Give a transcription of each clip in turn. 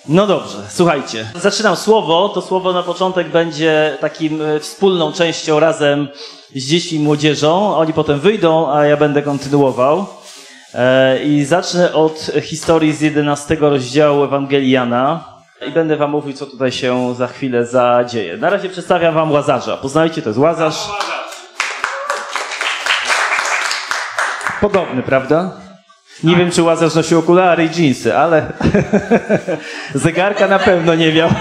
No dobrze, słuchajcie. Zaczynam słowo. To słowo na początek będzie takim wspólną częścią razem z dziećmi i młodzieżą. Oni potem wyjdą, a ja będę kontynuował. I zacznę od historii z 11 rozdziału Ewangelii Jana. I będę wam mówił, co tutaj się za chwilę zadzieje. Na razie przedstawiam wam Łazarza. Poznajcie, to jest Łazarz. Podobny, prawda? Nie wiem, czy Łazarz nosił okulary i dżinsy, ale zegarka na pewno nie miał.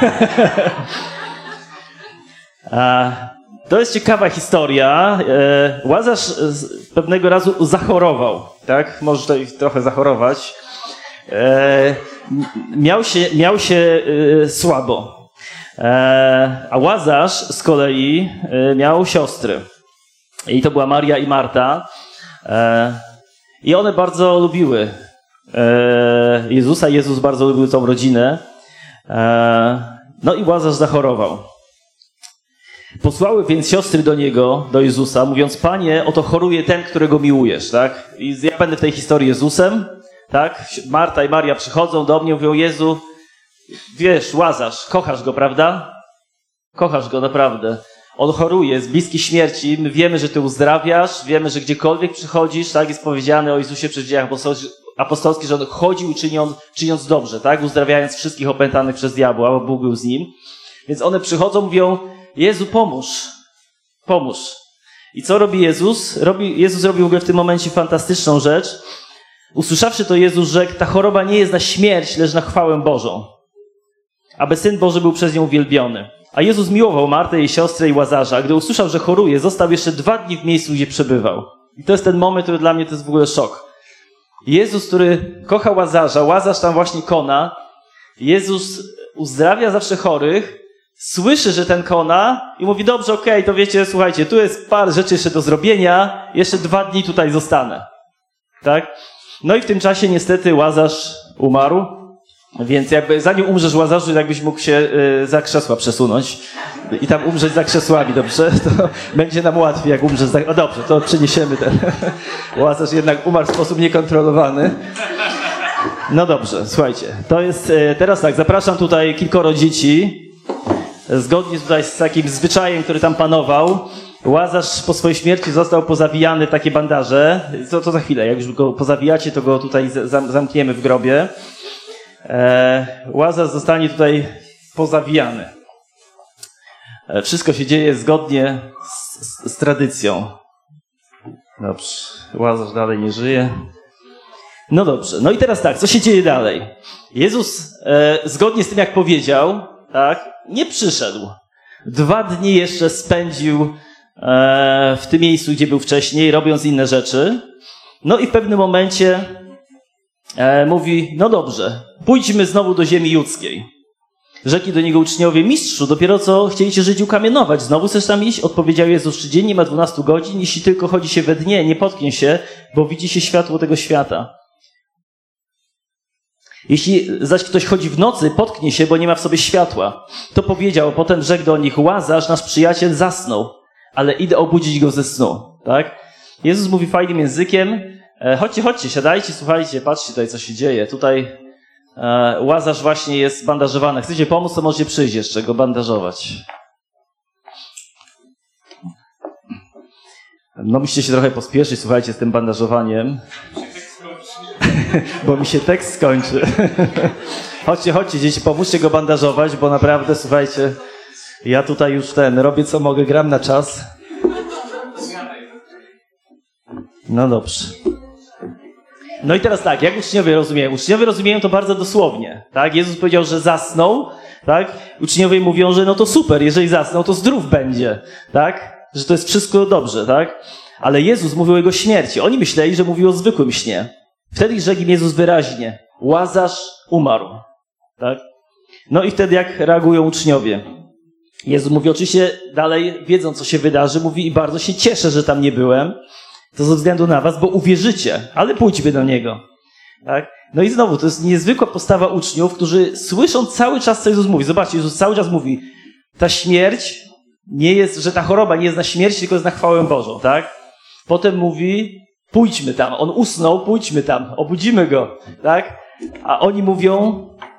To jest ciekawa historia. Łazarz pewnego razu zachorował, tak? Może tutaj trochę zachorować. Miał się słabo. A Łazarz z kolei miał siostry. I to była Maria i Marta. I one bardzo lubiły Jezusa. Jezus bardzo lubił tą rodzinę. No i Łazarz zachorował. Posłały więc siostry do niego, do Jezusa, mówiąc: Panie, oto choruje ten, którego miłujesz, tak? I ja będę w tej historii Jezusem, tak? Marta i Maria przychodzą do mnie, mówią: Jezu, wiesz, Łazarz, kochasz go, prawda? Kochasz go naprawdę. On choruje, jest bliski śmierci, my wiemy, że Ty uzdrawiasz, wiemy, że gdziekolwiek przychodzisz, tak? Jest powiedziane o Jezusie przez dziejach apostolskich, że On chodził czyniąc dobrze, tak? Uzdrawiając wszystkich opętanych przez diabła, bo Bóg był z Nim. Więc one przychodzą, mówią: Jezu, pomóż. I co robi Jezus? Jezus robi w ogóle w tym momencie fantastyczną rzecz. Usłyszawszy to, Jezus rzekł: ta choroba nie jest na śmierć, lecz na chwałę Bożą, aby Syn Boży był przez nią uwielbiony. A Jezus miłował Martę, jej siostrę i Łazarza. A gdy usłyszał, że choruje, został jeszcze 2 dni w miejscu, gdzie przebywał. I to jest ten moment, który dla mnie to jest w ogóle szok. Jezus, który kocha Łazarza, Łazarz tam właśnie kona. Jezus uzdrawia zawsze chorych, słyszy, że ten kona i mówi: dobrze, okej, to wiecie, słuchajcie, tu jest parę rzeczy jeszcze do zrobienia, jeszcze 2 dni tutaj zostanę. Tak? No i w tym czasie niestety Łazarz umarł. Więc jakby zanim umrzesz, Łazarzu, jakbyś mógł się za krzesła przesunąć i tam umrzeć za krzesłami, dobrze? To będzie nam łatwiej, jak umrzesz za... O dobrze, to przeniesiemy ten... Łazarz jednak umarł w sposób niekontrolowany. No dobrze, słuchajcie, to jest... Teraz tak, zapraszam tutaj kilkoro dzieci. Zgodnie tutaj z takim zwyczajem, który tam panował, Łazarz po swojej śmierci został pozawijany w takie bandaże. To za chwilę, jak już go pozawijacie, to go tutaj zamkniemy w grobie. Łazarz zostanie tutaj pozawijany. Wszystko się dzieje zgodnie z tradycją. Dobrze, Łazarz dalej nie żyje. No dobrze, no i teraz tak, co się dzieje dalej? Jezus, zgodnie z tym, jak powiedział, tak, nie przyszedł. 2 dni jeszcze spędził w tym miejscu, gdzie był wcześniej, robiąc inne rzeczy. No i w pewnym momencie mówi: no dobrze, pójdźmy znowu do ziemi judzkiej. Rzekli do niego uczniowie: Mistrzu, dopiero co chcieli cię Żydzi ukamienować. Znowu chcesz tam iść? Odpowiedział Jezus: czy dzień nie ma 12 godzin? Jeśli tylko chodzi się we dnie, nie potknie się, bo widzi się światło tego świata. Jeśli zaś ktoś chodzi w nocy, potknie się, bo nie ma w sobie światła. To powiedział, potem rzekł do nich: Łazarz, nasz przyjaciel, zasnął, ale idę obudzić go ze snu. Tak? Jezus mówi fajnym językiem: chodźcie, siadajcie, słuchajcie, patrzcie tutaj, co się dzieje. Tutaj Łazarz właśnie jest bandażowany. Chcecie pomóc, to możecie przyjść jeszcze go bandażować. No musicie się trochę pospieszyć, słuchajcie, z tym bandażowaniem. Bo mi się tekst skończy. Chodźcie, dzieci, pomóżcie go bandażować, bo naprawdę, słuchajcie, ja tutaj już robię co mogę, gram na czas. No dobrze. No i teraz tak, jak uczniowie rozumieją? Uczniowie rozumieją to bardzo dosłownie, tak? Jezus powiedział, że zasnął, tak? Uczniowie mówią, że no to super, jeżeli zasnął, to zdrów będzie, tak? Że to jest wszystko dobrze, tak? Ale Jezus mówił o jego śmierci. Oni myśleli, że mówił o zwykłym śnie. Wtedy rzekł im Jezus wyraźnie: Łazarz umarł, tak? No i wtedy jak reagują uczniowie? Jezus mówi oczywiście dalej, wiedząc co się wydarzy, mówi: i bardzo się cieszę, że tam nie byłem. To ze względu na was, bo uwierzycie, ale pójdźmy do niego. Tak? No i znowu, to jest niezwykła postawa uczniów, którzy słyszą cały czas, co Jezus mówi. Zobaczcie, Jezus cały czas mówi: ta śmierć nie jest, że ta choroba nie jest na śmierć, tylko jest na chwałę Bożą, tak? Potem mówi: pójdźmy tam. On usnął, pójdźmy tam, obudzimy go, tak? A oni mówią: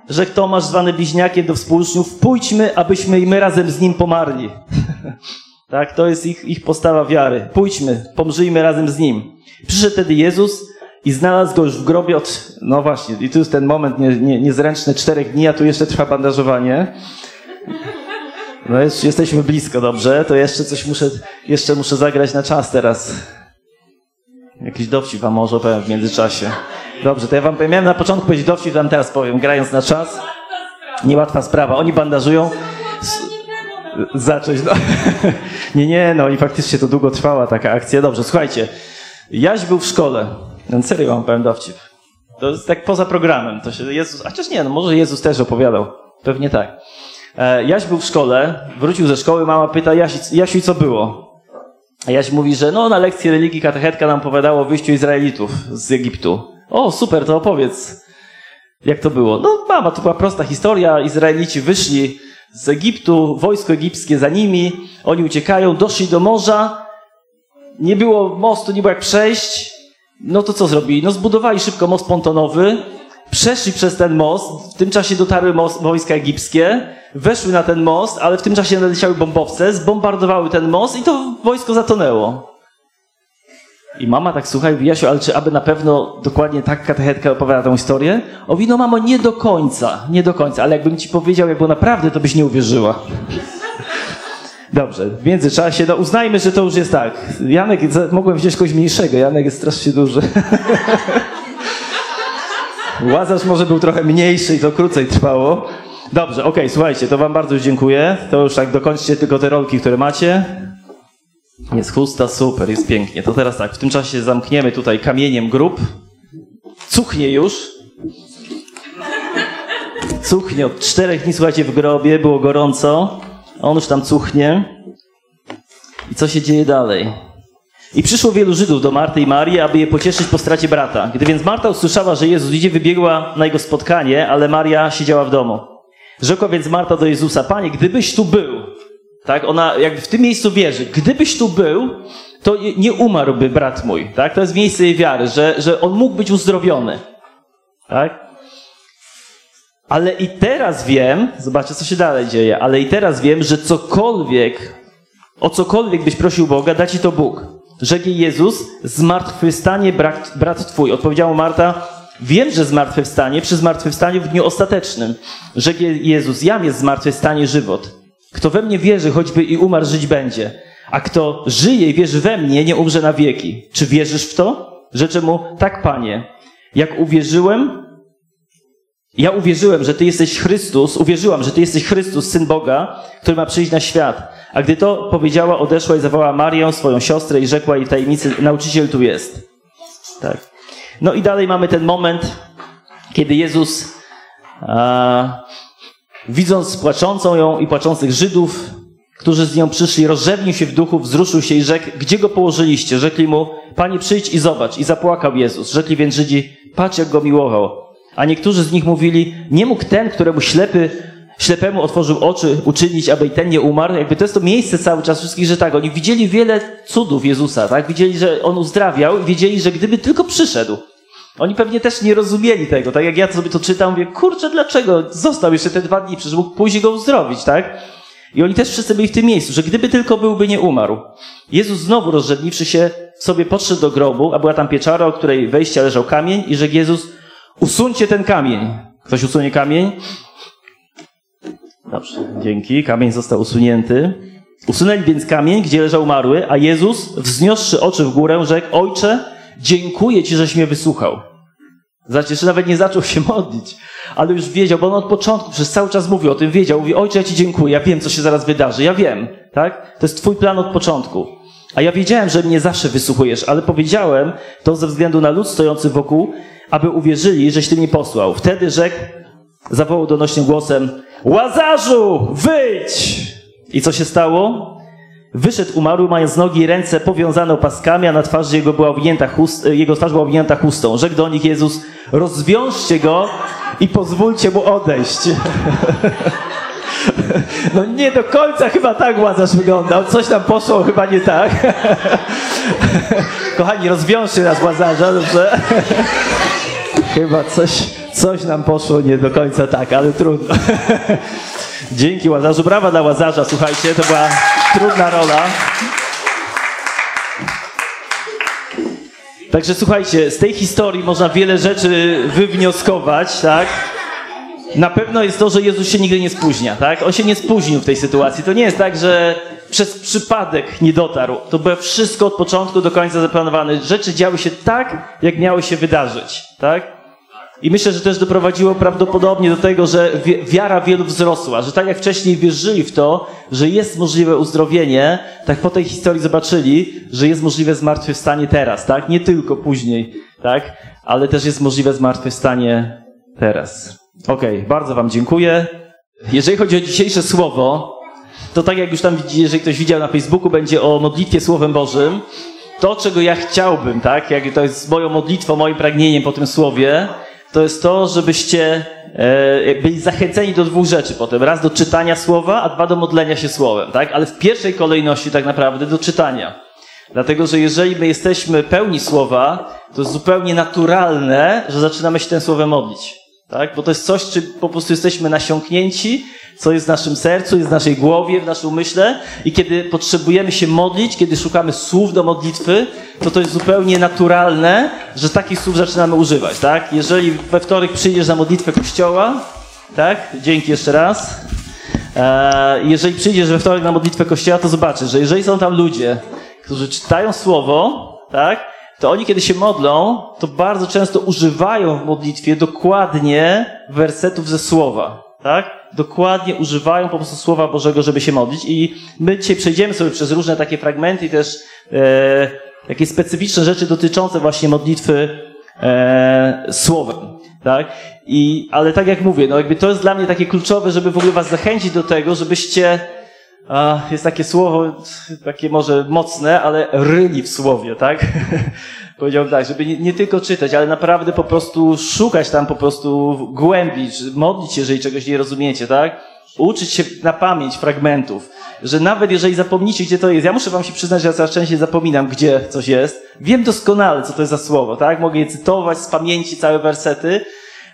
rzekł Tomasz, zwany bliźniakiem do współuczniów, pójdźmy, abyśmy i my razem z nim pomarli. Tak, to jest ich postawa wiary. Pójdźmy, pomrzyjmy razem z nim. Przyszedł wtedy Jezus i znalazł go już w grobie no właśnie, i tu jest ten moment niezręczny, 4 dni, a tu jeszcze trwa bandażowanie. No jesteśmy blisko, dobrze, to jeszcze muszę zagrać na czas teraz. Jakiś dowcip wam może opowiem w międzyczasie. Dobrze, to ja wam miałem na początku powiedzieć dowcip, wam teraz powiem, grając na czas. Niełatwa sprawa, oni bandażują. Zacząć, no. Nie, no i faktycznie to długo trwała taka akcja. Dobrze, słuchajcie, Jaś był w szkole. No serio wam powiem dowcip. To jest tak poza programem. To się Jezus, a chociaż nie, no może Jezus też opowiadał. Pewnie tak. Jaś był w szkole, wrócił ze szkoły, mama pyta, Jasiu, co było? A Jaś mówi, że no na lekcji religii katechetka nam opowiadała o wyjściu Izraelitów z Egiptu. O, super, to opowiedz. Jak to było? No mama, to była prosta historia. Izraelici wyszli z Egiptu, wojsko egipskie za nimi, oni uciekają, doszli do morza, nie było mostu, nie było jak przejść, no to co zrobili? No zbudowali szybko most pontonowy, przeszli przez ten most, w tym czasie dotarły wojska egipskie, weszły na ten most, ale w tym czasie nadleciały bombowce, zbombardowały ten most i to wojsko zatonęło. I mama tak słucha i mówi, Jasiu, ale czy aby na pewno dokładnie tak katechetka opowiada tę historię? On mówi, no mamo, nie do końca, ale jakbym ci powiedział, jak było naprawdę, to byś nie uwierzyła. Dobrze, w międzyczasie, no uznajmy, że to już jest tak. Janek, mogłem wziąć kogoś mniejszego, Janek jest strasznie duży. Łazarz może był trochę mniejszy i to krócej trwało. Dobrze, okej, słuchajcie, to wam bardzo już dziękuję. To już tak dokończcie tylko te rolki, które macie. Jest chusta, super, jest pięknie. To teraz tak, w tym czasie zamkniemy tutaj kamieniem grób. Cuchnie już. Cuchnie od 4 dni, słuchajcie, w grobie, było gorąco. On już tam cuchnie. I co się dzieje dalej? I przyszło wielu Żydów do Marty i Marii, aby je pocieszyć po stracie brata. Gdy więc Marta usłyszała, że Jezus idzie, wybiegła na jego spotkanie, ale Maria siedziała w domu. Rzekła więc Marta do Jezusa, Panie, gdybyś tu był, tak, ona jakby w tym miejscu wierzy, gdybyś tu był, to nie umarłby brat mój, tak, to jest miejsce jej wiary, że on mógł być uzdrowiony, tak. Ale i teraz wiem, zobaczcie, co się dalej dzieje, ale i teraz wiem, że o cokolwiek byś prosił Boga, da ci to Bóg. Rzekł Jezus, zmartwychwstanie brat twój. Odpowiedziała Marta, wiem, że zmartwychwstanie przy zmartwychwstaniu w dniu ostatecznym. Rzekł Jezus, jam jest zmartwychwstanie żywot. Kto we mnie wierzy, choćby i umarł, żyć będzie. A kto żyje i wierzy we mnie, nie umrze na wieki. Czy wierzysz w to? Rzecze mu, tak, Panie. Jak uwierzyłam, że Ty jesteś Chrystus, uwierzyłam, że Ty jesteś Chrystus, Syn Boga, który ma przyjść na świat. A gdy to powiedziała, odeszła i zawołała Marię, swoją siostrę i rzekła jej w tajemnicy, nauczyciel tu jest. Tak. No i dalej mamy ten moment, kiedy Jezus, widząc płaczącą ją i płaczących Żydów, którzy z nią przyszli, rozrzewnił się w duchu, wzruszył się i rzekł, gdzie go położyliście? Rzekli mu, Panie, przyjdź i zobacz. I zapłakał Jezus. Rzekli więc Żydzi, patrz, jak go miłował. A niektórzy z nich mówili, nie mógł ten, któremu ślepemu otworzył oczy, uczynić, aby i ten nie umarł. Jakby to jest to miejsce cały czas wszystkich, że tak, oni widzieli wiele cudów Jezusa, tak? Widzieli, że On uzdrawiał i wiedzieli, że gdyby tylko przyszedł. Oni pewnie też nie rozumieli tego, tak jak ja sobie to czytam, mówię, kurczę, dlaczego został jeszcze te 2 dni, przecież mógł pójść i go uzdrowić, tak? I oni też wszyscy byli w tym miejscu, że gdyby tylko byłby nie umarł. Jezus znowu rozrzedniwszy się sobie podszedł do grobu, a była tam pieczara, o której wejścia leżał kamień i rzekł Jezus, usuńcie ten kamień. Ktoś usunie kamień? Dobrze, dzięki. Kamień został usunięty. Usunęli więc kamień, gdzie leżał umarły, a Jezus, wzniosłszy oczy w górę, rzekł, Ojcze, dziękuję Ci, żeś mnie wysłuchał. Zobaczcie, jeszcze nawet nie zaczął się modlić, ale już wiedział, bo on od początku przez cały czas mówił o tym, wiedział, mówi, Ojcze, ja Ci dziękuję, ja wiem, co się zaraz wydarzy, ja wiem, tak? To jest Twój plan od początku. A ja wiedziałem, że mnie zawsze wysłuchujesz, ale powiedziałem to ze względu na lud stojący wokół, aby uwierzyli, żeś Ty mnie posłał. Wtedy rzekł, zawołał donośnym głosem, Łazarzu, wyjdź! I co się stało? Wyszedł umarły, mając nogi i ręce powiązane opaskami, a na twarzy jego twarz była owinięta chustą. Rzekł do nich Jezus, rozwiążcie go i pozwólcie mu odejść. No nie do końca chyba tak Łazarz wyglądał. Coś tam poszło chyba nie tak. Kochani, rozwiążcie nas Łazarza, dobrze? Chyba Coś nam poszło nie do końca tak, ale trudno. Dzięki Łazarzu. Brawa dla Łazarza, słuchajcie, to była trudna rola. Także słuchajcie, z tej historii można wiele rzeczy wywnioskować, tak? Na pewno jest to, że Jezus się nigdy nie spóźnia, tak? On się nie spóźnił w tej sytuacji. To nie jest tak, że przez przypadek nie dotarł. To było wszystko od początku do końca zaplanowane. Rzeczy działy się tak, jak miały się wydarzyć, tak? I myślę, że też doprowadziło prawdopodobnie do tego, że wiara wielu wzrosła, że tak jak wcześniej wierzyli w to, że jest możliwe uzdrowienie, tak po tej historii zobaczyli, że jest możliwe zmartwychwstanie teraz, tak? Nie tylko później, tak? Ale też jest możliwe zmartwychwstanie teraz. Okej, bardzo wam dziękuję. Jeżeli chodzi o dzisiejsze słowo, to tak jak już tam widzicie, jeżeli ktoś widział na Facebooku, będzie o modlitwie Słowem Bożym. To, czego ja chciałbym, tak? Jak to jest moją modlitwą, moim pragnieniem po tym słowie, to jest to, żebyście byli zachęceni do dwóch rzeczy potem. Raz do czytania słowa, a dwa do modlenia się słowem, tak? Ale w pierwszej kolejności tak naprawdę do czytania. Dlatego, że jeżeli my jesteśmy pełni słowa, to jest zupełnie naturalne, że zaczynamy się tym słowem modlić, tak? Bo to jest coś, czym po prostu jesteśmy nasiąknięci, co jest w naszym sercu, jest w naszej głowie, w naszym umyśle i kiedy potrzebujemy się modlić, kiedy szukamy słów do modlitwy, to jest zupełnie naturalne, że takich słów zaczynamy używać, tak? Jeżeli we wtorek przyjdziesz na modlitwę kościoła, tak? Dzięki jeszcze raz. Jeżeli przyjdziesz we wtorek na modlitwę kościoła, to zobaczysz, że jeżeli są tam ludzie, którzy czytają słowo, tak? To oni, kiedy się modlą, to bardzo często używają w modlitwie dokładnie wersetów ze słowa, tak? Dokładnie używają po prostu Słowa Bożego, żeby się modlić i my dzisiaj przejdziemy sobie przez różne takie fragmenty i też takie specyficzne rzeczy dotyczące właśnie modlitwy słowem, tak? Ale tak jak mówię, no jakby to jest dla mnie takie kluczowe, żeby w ogóle was zachęcić do tego, żebyście jest takie słowo, takie może mocne, ale ryli w słowie, tak? Powiedziałbym tak, żeby nie tylko czytać, ale naprawdę po prostu szukać tam po prostu głębi, modlić się, jeżeli czegoś nie rozumiecie, tak? Uczyć się na pamięć fragmentów, że nawet jeżeli zapomnicie, gdzie to jest, ja muszę wam się przyznać, że ja coraz częściej zapominam, gdzie coś jest. Wiem doskonale, co to jest za słowo, tak? Mogę je cytować z pamięci, całe wersety.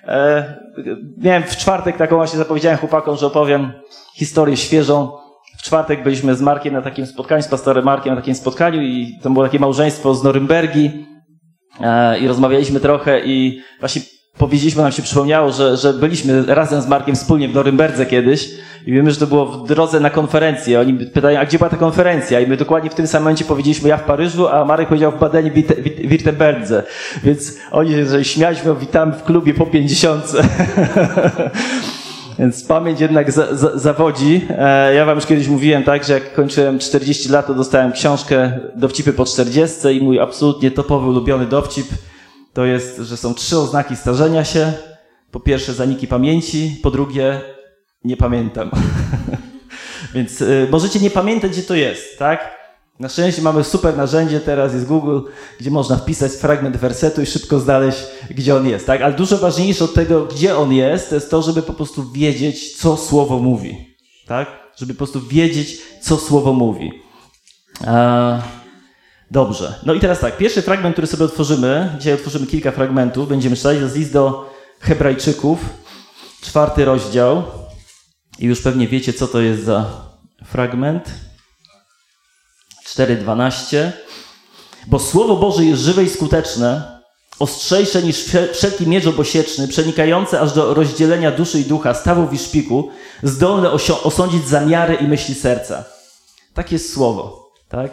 Miałem w czwartek taką właśnie, zapowiedziałem chłopakom, że opowiem historię świeżą. W czwartek byliśmy z Markiem na takim spotkaniu, z pastorem Markiem na takim spotkaniu i to było takie małżeństwo z Norymbergi i rozmawialiśmy trochę i właśnie powiedzieliśmy, nam się przypomniało, że byliśmy razem z Markiem wspólnie w Norymberdze kiedyś i wiemy, że to było w drodze na konferencję. Oni pytają, a gdzie była ta konferencja? I my dokładnie w tym samym momencie powiedzieliśmy, ja w Paryżu, a Marek powiedział w Baden-Württemberze. Więc oni się śmiali, witamy w klubie po 50. Więc pamięć jednak zawodzi. Ja wam już kiedyś mówiłem, tak, że jak kończyłem 40 lat, to dostałem książkę Dowcipy po 40 i mój absolutnie topowy, ulubiony dowcip to jest, że są 3 oznaki starzenia się. Po pierwsze zaniki pamięci, po drugie nie pamiętam. Więc możecie nie pamiętać, gdzie to jest, tak? Na szczęście mamy super narzędzie, teraz jest Google, gdzie można wpisać fragment wersetu i szybko znaleźć, gdzie on jest, tak? Ale dużo ważniejsze od tego, gdzie on jest, to jest to, żeby po prostu wiedzieć, co Słowo mówi, tak? Żeby po prostu wiedzieć, co Słowo mówi. Dobrze. No i teraz tak, pierwszy fragment, który sobie otworzymy, dzisiaj otworzymy kilka fragmentów, będziemy czytać, to jest list do Hebrajczyków, 4 rozdział i już pewnie wiecie, co to jest za fragment. 4:12. Bo Słowo Boże jest żywe i skuteczne, ostrzejsze niż wszelki miecz obosieczny, przenikające aż do rozdzielenia duszy i ducha, stawów i szpiku, zdolne osądzić zamiary i myśli serca. Tak jest Słowo. Tak?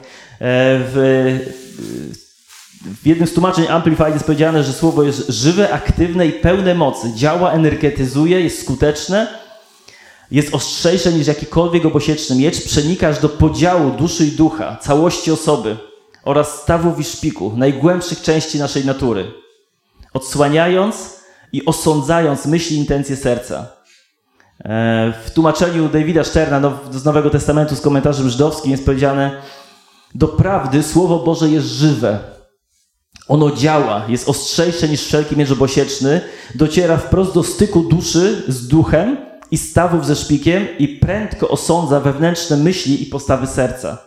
W jednym z tłumaczeń Amplified jest powiedziane, że Słowo jest żywe, aktywne i pełne mocy. Działa, energetyzuje, jest skuteczne, jest ostrzejsze niż jakikolwiek obosieczny miecz, przenika aż do podziału duszy i ducha, całości osoby oraz stawów i szpiku, najgłębszych części naszej natury, odsłaniając i osądzając myśli i intencje serca. W tłumaczeniu Davida Sterna z Nowego Testamentu z komentarzem żydowskim jest powiedziane: doprawdy Słowo Boże jest żywe. Ono działa, jest ostrzejsze niż wszelki miecz obosieczny, dociera wprost do styku duszy z duchem i stawów ze szpikiem i prędko osądza wewnętrzne myśli i postawy serca.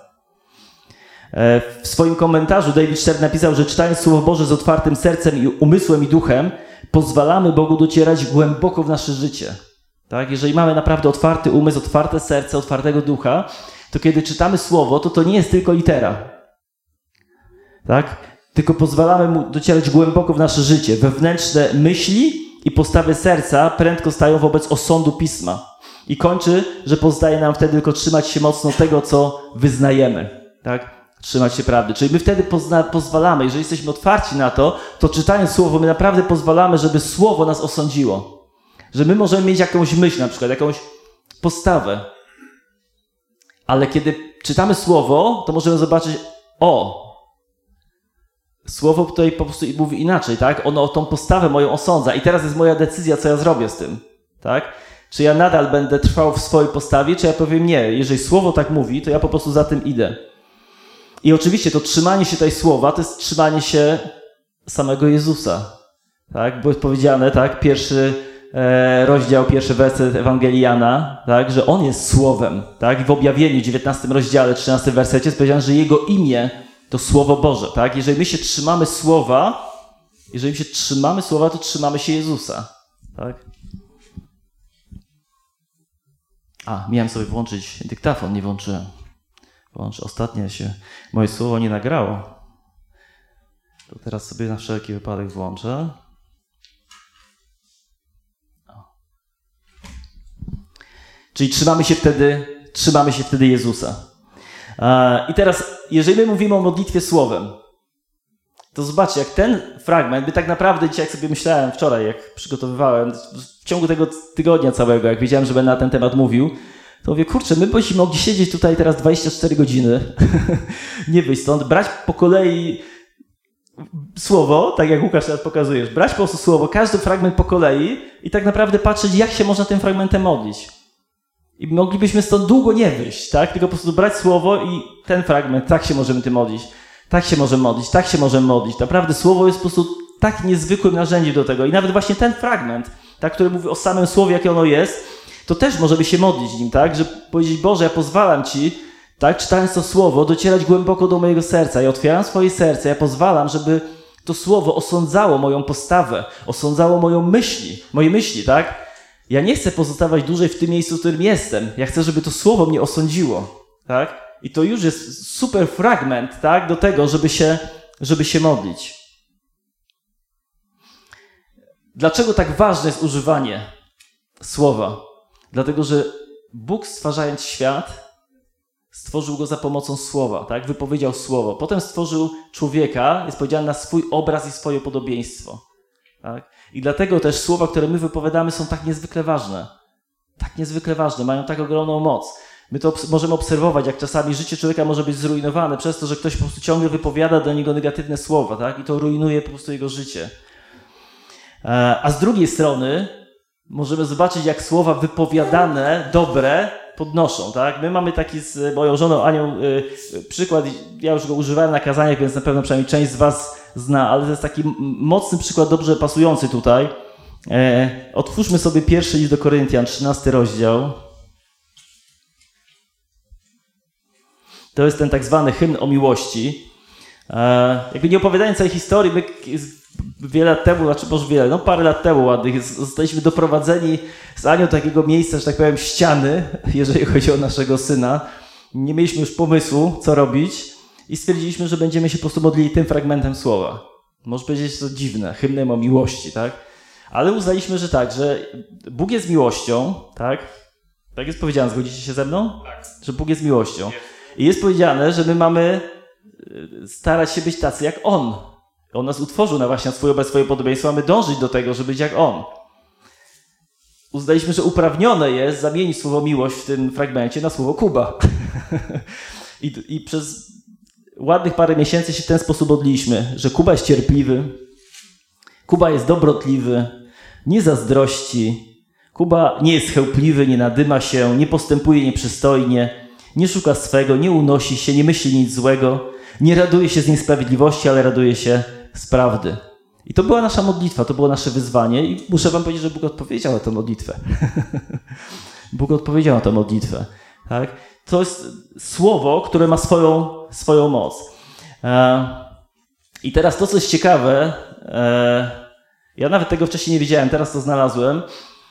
W swoim komentarzu David Stern napisał, że czytając Słowo Boże z otwartym sercem i umysłem i duchem, pozwalamy Bogu docierać głęboko w nasze życie. Tak? Jeżeli mamy naprawdę otwarty umysł, otwarte serce, otwartego ducha, to kiedy czytamy Słowo, to nie jest tylko litera. Tak? Tylko pozwalamy Mu docierać głęboko w nasze życie. Wewnętrzne myśli i postawy serca prędko stają wobec osądu Pisma. I kończy, że pozostaje nam wtedy tylko trzymać się mocno tego, co wyznajemy. Tak? Trzymać się prawdy. Czyli my wtedy pozwalamy, jeżeli jesteśmy otwarci na to, to czytając Słowo, my naprawdę pozwalamy, żeby Słowo nas osądziło. Że my możemy mieć jakąś myśl, na przykład jakąś postawę. Ale kiedy czytamy Słowo, to możemy zobaczyć, Słowo tutaj po prostu mówi inaczej, tak? Ono tą postawę moją osądza i teraz jest moja decyzja, co ja zrobię z tym, tak? Czy ja nadal będę trwał w swojej postawie, czy ja powiem nie. Jeżeli Słowo tak mówi, to ja po prostu za tym idę. I oczywiście to trzymanie się tej Słowa, to jest trzymanie się samego Jezusa, tak? Było powiedziane, tak? Pierwszy rozdział, pierwszy werset Ewangelii Jana, tak? Że On jest Słowem, tak? I w objawieniu, 19 rozdziale, 13 wersecie jest powiedziane, że Jego imię to Słowo Boże, tak? Jeżeli my się trzymamy Słowa, to trzymamy się Jezusa, tak? Miałem sobie włączyć dyktafon, nie włączyłem. Ostatnio moje słowo nie nagrało. To teraz sobie na wszelki wypadek włączę. Czyli trzymamy się wtedy Jezusa. I teraz, jeżeli my mówimy o modlitwie słowem, to zobaczcie, jak ten fragment, by tak naprawdę dzisiaj, jak sobie myślałem wczoraj, jak przygotowywałem, w ciągu tego tygodnia całego, jak wiedziałem, że będę na ten temat mówił, to mówię, kurczę, my byśmy mogli siedzieć tutaj teraz 24 godziny, nie wyjść stąd, brać po kolei słowo, tak jak Łukasz teraz pokazujesz, brać po prostu słowo, każdy fragment po kolei i tak naprawdę patrzeć, jak się można tym fragmentem modlić. I moglibyśmy stąd długo nie wyjść, tak? Tylko po prostu brać słowo i ten fragment, tak się możemy tym modlić, tak się możemy modlić, tak się możemy modlić. Naprawdę słowo jest po prostu tak niezwykłym narzędziem do tego. I nawet właśnie ten fragment, tak, który mówi o samym słowie, jakie ono jest, to też możemy się modlić nim, tak? Że powiedzieć, Boże, ja pozwalam Ci, tak, czytając to słowo, docierać głęboko do mojego serca. Ja otwieram swoje serce, ja pozwalam, żeby to słowo osądzało moją postawę, osądzało moje myśli, tak? Ja nie chcę pozostawać dłużej w tym miejscu, w którym jestem. Ja chcę, żeby to słowo mnie osądziło, tak? I to już jest super fragment, tak? Do tego, żeby się modlić. Dlaczego tak ważne jest używanie słowa? Dlatego, że Bóg, stwarzając świat, stworzył go za pomocą słowa, tak? Wypowiedział słowo. Potem stworzył człowieka, jest powiedziane, na swój obraz i swoje podobieństwo, tak? I dlatego też słowa, które my wypowiadamy, są tak niezwykle ważne. Tak niezwykle ważne, mają tak ogromną moc. My to możemy obserwować, jak czasami życie człowieka może być zrujnowane przez to, że ktoś po prostu ciągle wypowiada do niego negatywne słowa, tak? I to rujnuje po prostu jego życie. A z drugiej strony możemy zobaczyć, jak słowa wypowiadane, dobre, podnoszą, tak? My mamy taki z moją żoną Anią przykład, ja już go używałem na kazaniach, więc na pewno przynajmniej część z was zna, ale to jest taki mocny przykład, dobrze pasujący tutaj. Otwórzmy sobie pierwszy list do Koryntian, 13 rozdział. To jest ten tak zwany hymn o miłości. Jakby nie opowiadając całej historii, my wiele lat temu, parę lat temu ładnych, zostaliśmy doprowadzeni z Anią do takiego miejsca, że tak powiem, ściany, jeżeli chodzi o naszego syna. Nie mieliśmy już pomysłu, co robić i stwierdziliśmy, że będziemy się po prostu modlili tym fragmentem słowa. Może powiedzieć, to dziwne, hymnem o miłości, tak? Ale uznaliśmy, że tak, że Bóg jest miłością, tak? Tak jest powiedziane, zgodzicie się ze mną? Tak. Że Bóg jest miłością. I jest powiedziane, że my mamy starać się być tacy jak On. On nas utworzył na właśnie swój obraz, swoje podobieństwo, mamy dążyć do tego, żeby być jak On. Uznaliśmy, że uprawnione jest zamienić słowo miłość w tym fragmencie na słowo Kuba. I przez ładnych parę miesięcy się w ten sposób modliliśmy, że Kuba jest cierpliwy, Kuba jest dobrotliwy, nie zazdrości, Kuba nie jest chełpliwy, nie nadyma się, nie postępuje nieprzystojnie, nie szuka swego, nie unosi się, nie myśli nic złego, nie raduje się z niesprawiedliwości, ale raduje się z prawdy. I to była nasza modlitwa, to było nasze wyzwanie i muszę wam powiedzieć, że Bóg odpowiedział na tę modlitwę. Bóg odpowiedział na tę modlitwę. Tak? To jest słowo, które ma swoją moc. I teraz to, co jest ciekawe, Ja nawet tego wcześniej nie wiedziałem, teraz to znalazłem.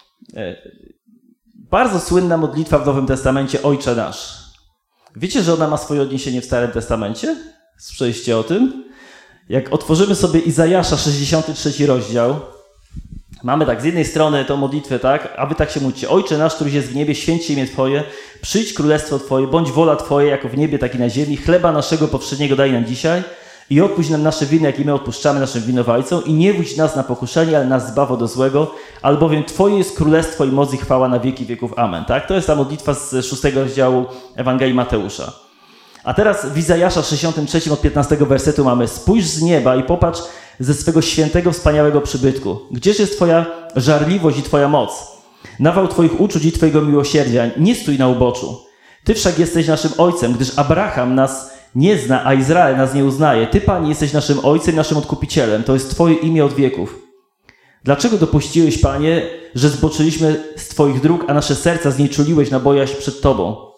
Bardzo słynna modlitwa w Nowym Testamencie, Ojcze Nasz. Wiecie, że ona ma swoje odniesienie w Starym Testamencie? Słyszeliście o tym? Jak otworzymy sobie Izajasza, 63 rozdział, mamy tak, z jednej strony tą modlitwę, tak, a wy tak się módlcie. Ojcze nasz, któryś jest w niebie, święć się imię Twoje, przyjdź królestwo Twoje, bądź wola Twoja, jako w niebie, tak i na ziemi. Chleba naszego powszedniego daj nam dzisiaj i odpuść nam nasze winy, jak i my odpuszczamy naszym winowajcom i nie wódź nas na pokuszenie, ale nas zbaw od złego, albowiem Twoje jest królestwo i moc i chwała na wieki wieków. Amen. Tak? To jest ta modlitwa z 6 rozdziału Ewangelii Mateusza. A teraz w Izajasza 63 od 15 wersetu mamy: spójrz z nieba i popatrz ze swego świętego, wspaniałego przybytku. Gdzież jest Twoja żarliwość i Twoja moc? Nawał Twoich uczuć i Twojego miłosierdzia. Nie stój na uboczu. Ty wszak jesteś naszym ojcem, gdyż Abraham nas nie zna, a Izrael nas nie uznaje. Ty, Panie, jesteś naszym ojcem, naszym odkupicielem. To jest Twoje imię od wieków. Dlaczego dopuściłeś, Panie, że zboczyliśmy z Twoich dróg, a nasze serca znieczuliłeś na bojaźń przed Tobą?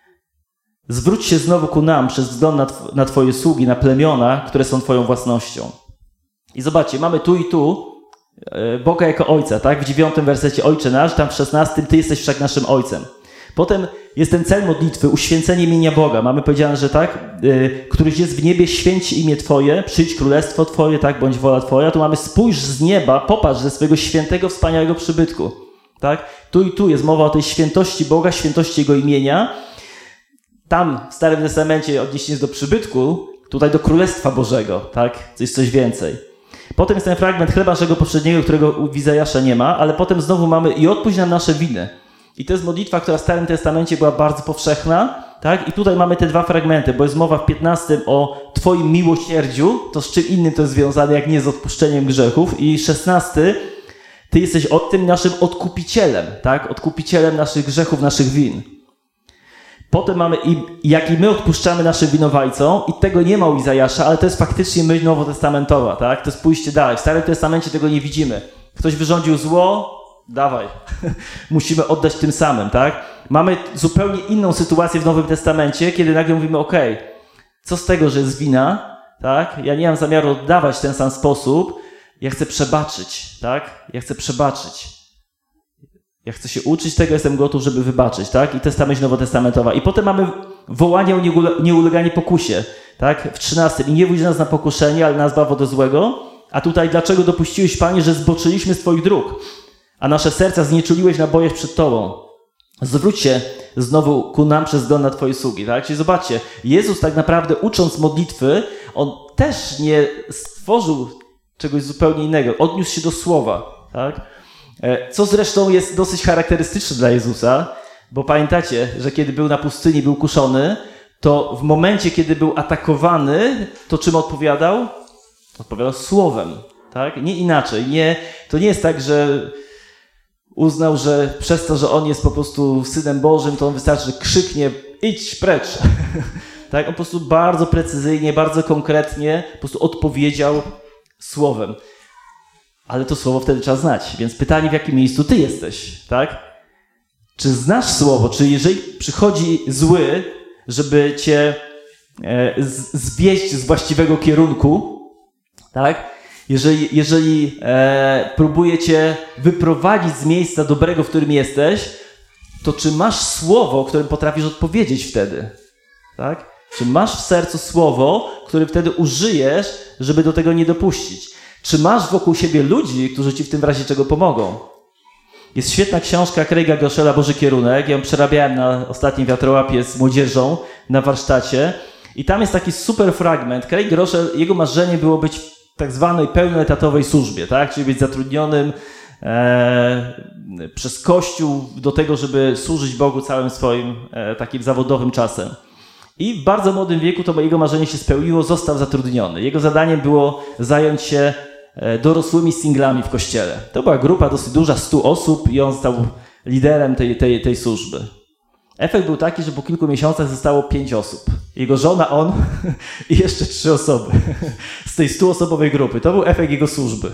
Zwróć się znowu ku nam przez wzgląd na Twoje sługi, na plemiona, które są Twoją własnością. I zobaczcie, mamy tu i tu Boga jako Ojca, tak? W 9 wersecie Ojcze nasz, tam w 16 Ty jesteś wszak naszym Ojcem. Potem jest ten cel modlitwy, uświęcenie imienia Boga. Mamy powiedziane, że tak, któryś jest w niebie, święć imię Twoje, przyjdź królestwo Twoje, tak, bądź wola Twoja. Tu mamy spójrz z nieba, popatrz ze swojego świętego, wspaniałego przybytku. Tak? Tu i tu jest mowa o tej świętości Boga, świętości Jego imienia. Tam w Starym Testamencie odniesienie jest do przybytku, tutaj do Królestwa Bożego, tak? Jest coś więcej. Potem jest ten fragment chleba naszego powszedniego, którego u Izajasza nie ma, ale potem znowu mamy i odpuść nam nasze winy. I to jest modlitwa, która w Starym Testamencie była bardzo powszechna, tak? I tutaj mamy te dwa fragmenty, bo jest mowa w 15 o Twoim miłosierdziu, to z czym innym to jest związane, jak nie z odpuszczeniem grzechów, i 16 Ty jesteś tym naszym odkupicielem, tak? Odkupicielem naszych grzechów, naszych win. Potem mamy, jak i my odpuszczamy naszym winowajcom, i tego nie ma u Izajasza, ale to jest faktycznie myśl nowotestamentowa, tak? To jest pójście dalej. W Starym Testamencie tego nie widzimy. Ktoś wyrządził zło, dawaj. Musimy oddać tym samym, tak? Mamy zupełnie inną sytuację w Nowym Testamencie, kiedy nagle mówimy, okej, co z tego, że jest wina, tak? Ja nie mam zamiaru oddawać w ten sam sposób, ja chcę przebaczyć, tak? Ja chcę przebaczyć. Ja chcę się uczyć tego, jestem gotów, żeby wybaczyć, tak? I to jest ta myśl nowotestamentowa. I potem mamy wołanie o nieuleganie pokusie, tak? W 13. I nie wódź nas na pokuszenie, ale nas zbaw od złego. A tutaj, dlaczego dopuściłeś, Panie, że zboczyliśmy z Twoich dróg, a nasze serca znieczuliłeś na bojaźń przed Tobą? Zwróć się znowu ku nam przez wzgląd na Twoje sługi, tak? Czyli zobaczcie, Jezus tak naprawdę ucząc modlitwy, On też nie stworzył czegoś zupełnie innego. Odniósł się do słowa, tak? Co zresztą jest dosyć charakterystyczne dla Jezusa, bo pamiętacie, że kiedy był na pustyni, był kuszony, to w momencie, kiedy był atakowany, to czym odpowiadał? Odpowiadał słowem, tak? Nie inaczej. To nie jest tak, że uznał, że przez to, że on jest po prostu Synem Bożym, to on wystarczy, że krzyknie, idź precz. Tak? On po prostu bardzo precyzyjnie, bardzo konkretnie po prostu odpowiedział słowem. Ale to słowo wtedy trzeba znać. Więc pytanie, w jakim miejscu ty jesteś, tak? Czy znasz słowo? Czy jeżeli przychodzi zły, żeby cię zwieść z właściwego kierunku, tak? Jeżeli próbuje cię wyprowadzić z miejsca dobrego, w którym jesteś, to czy masz słowo, którym potrafisz odpowiedzieć wtedy? Tak? Czy masz w sercu słowo, które wtedy użyjesz, żeby do tego nie dopuścić? Czy masz wokół siebie ludzi, którzy ci w tym razie czego pomogą? Jest świetna książka Craiga Groeschela Boży Kierunek. Ja ją przerabiałem na ostatnim wiatrołapie z młodzieżą na warsztacie. I tam jest taki super fragment. Craig Groeschel, jego marzenie było być w tak zwanej pełnoetatowej służbie, tak? Czyli być zatrudnionym przez Kościół do tego, żeby służyć Bogu całym swoim takim zawodowym czasem. I w bardzo młodym wieku to jego marzenie się spełniło, został zatrudniony. Jego zadaniem było zająć się dorosłymi singlami w kościele. To była grupa dosyć duża, 100 osób i on został liderem tej służby. Efekt był taki, że po kilku miesiącach zostało 5 osób. Jego żona, on i jeszcze 3 osoby z tej 100-osobowej grupy. To był efekt jego służby.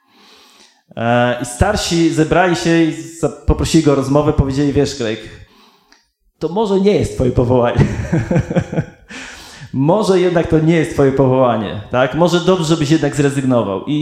I starsi zebrali się i poprosili go o rozmowę, powiedzieli, wiesz, Craig, to może nie jest twoje powołanie. Może jednak to nie jest twoje powołanie, tak? Może dobrze, żebyś jednak zrezygnował. I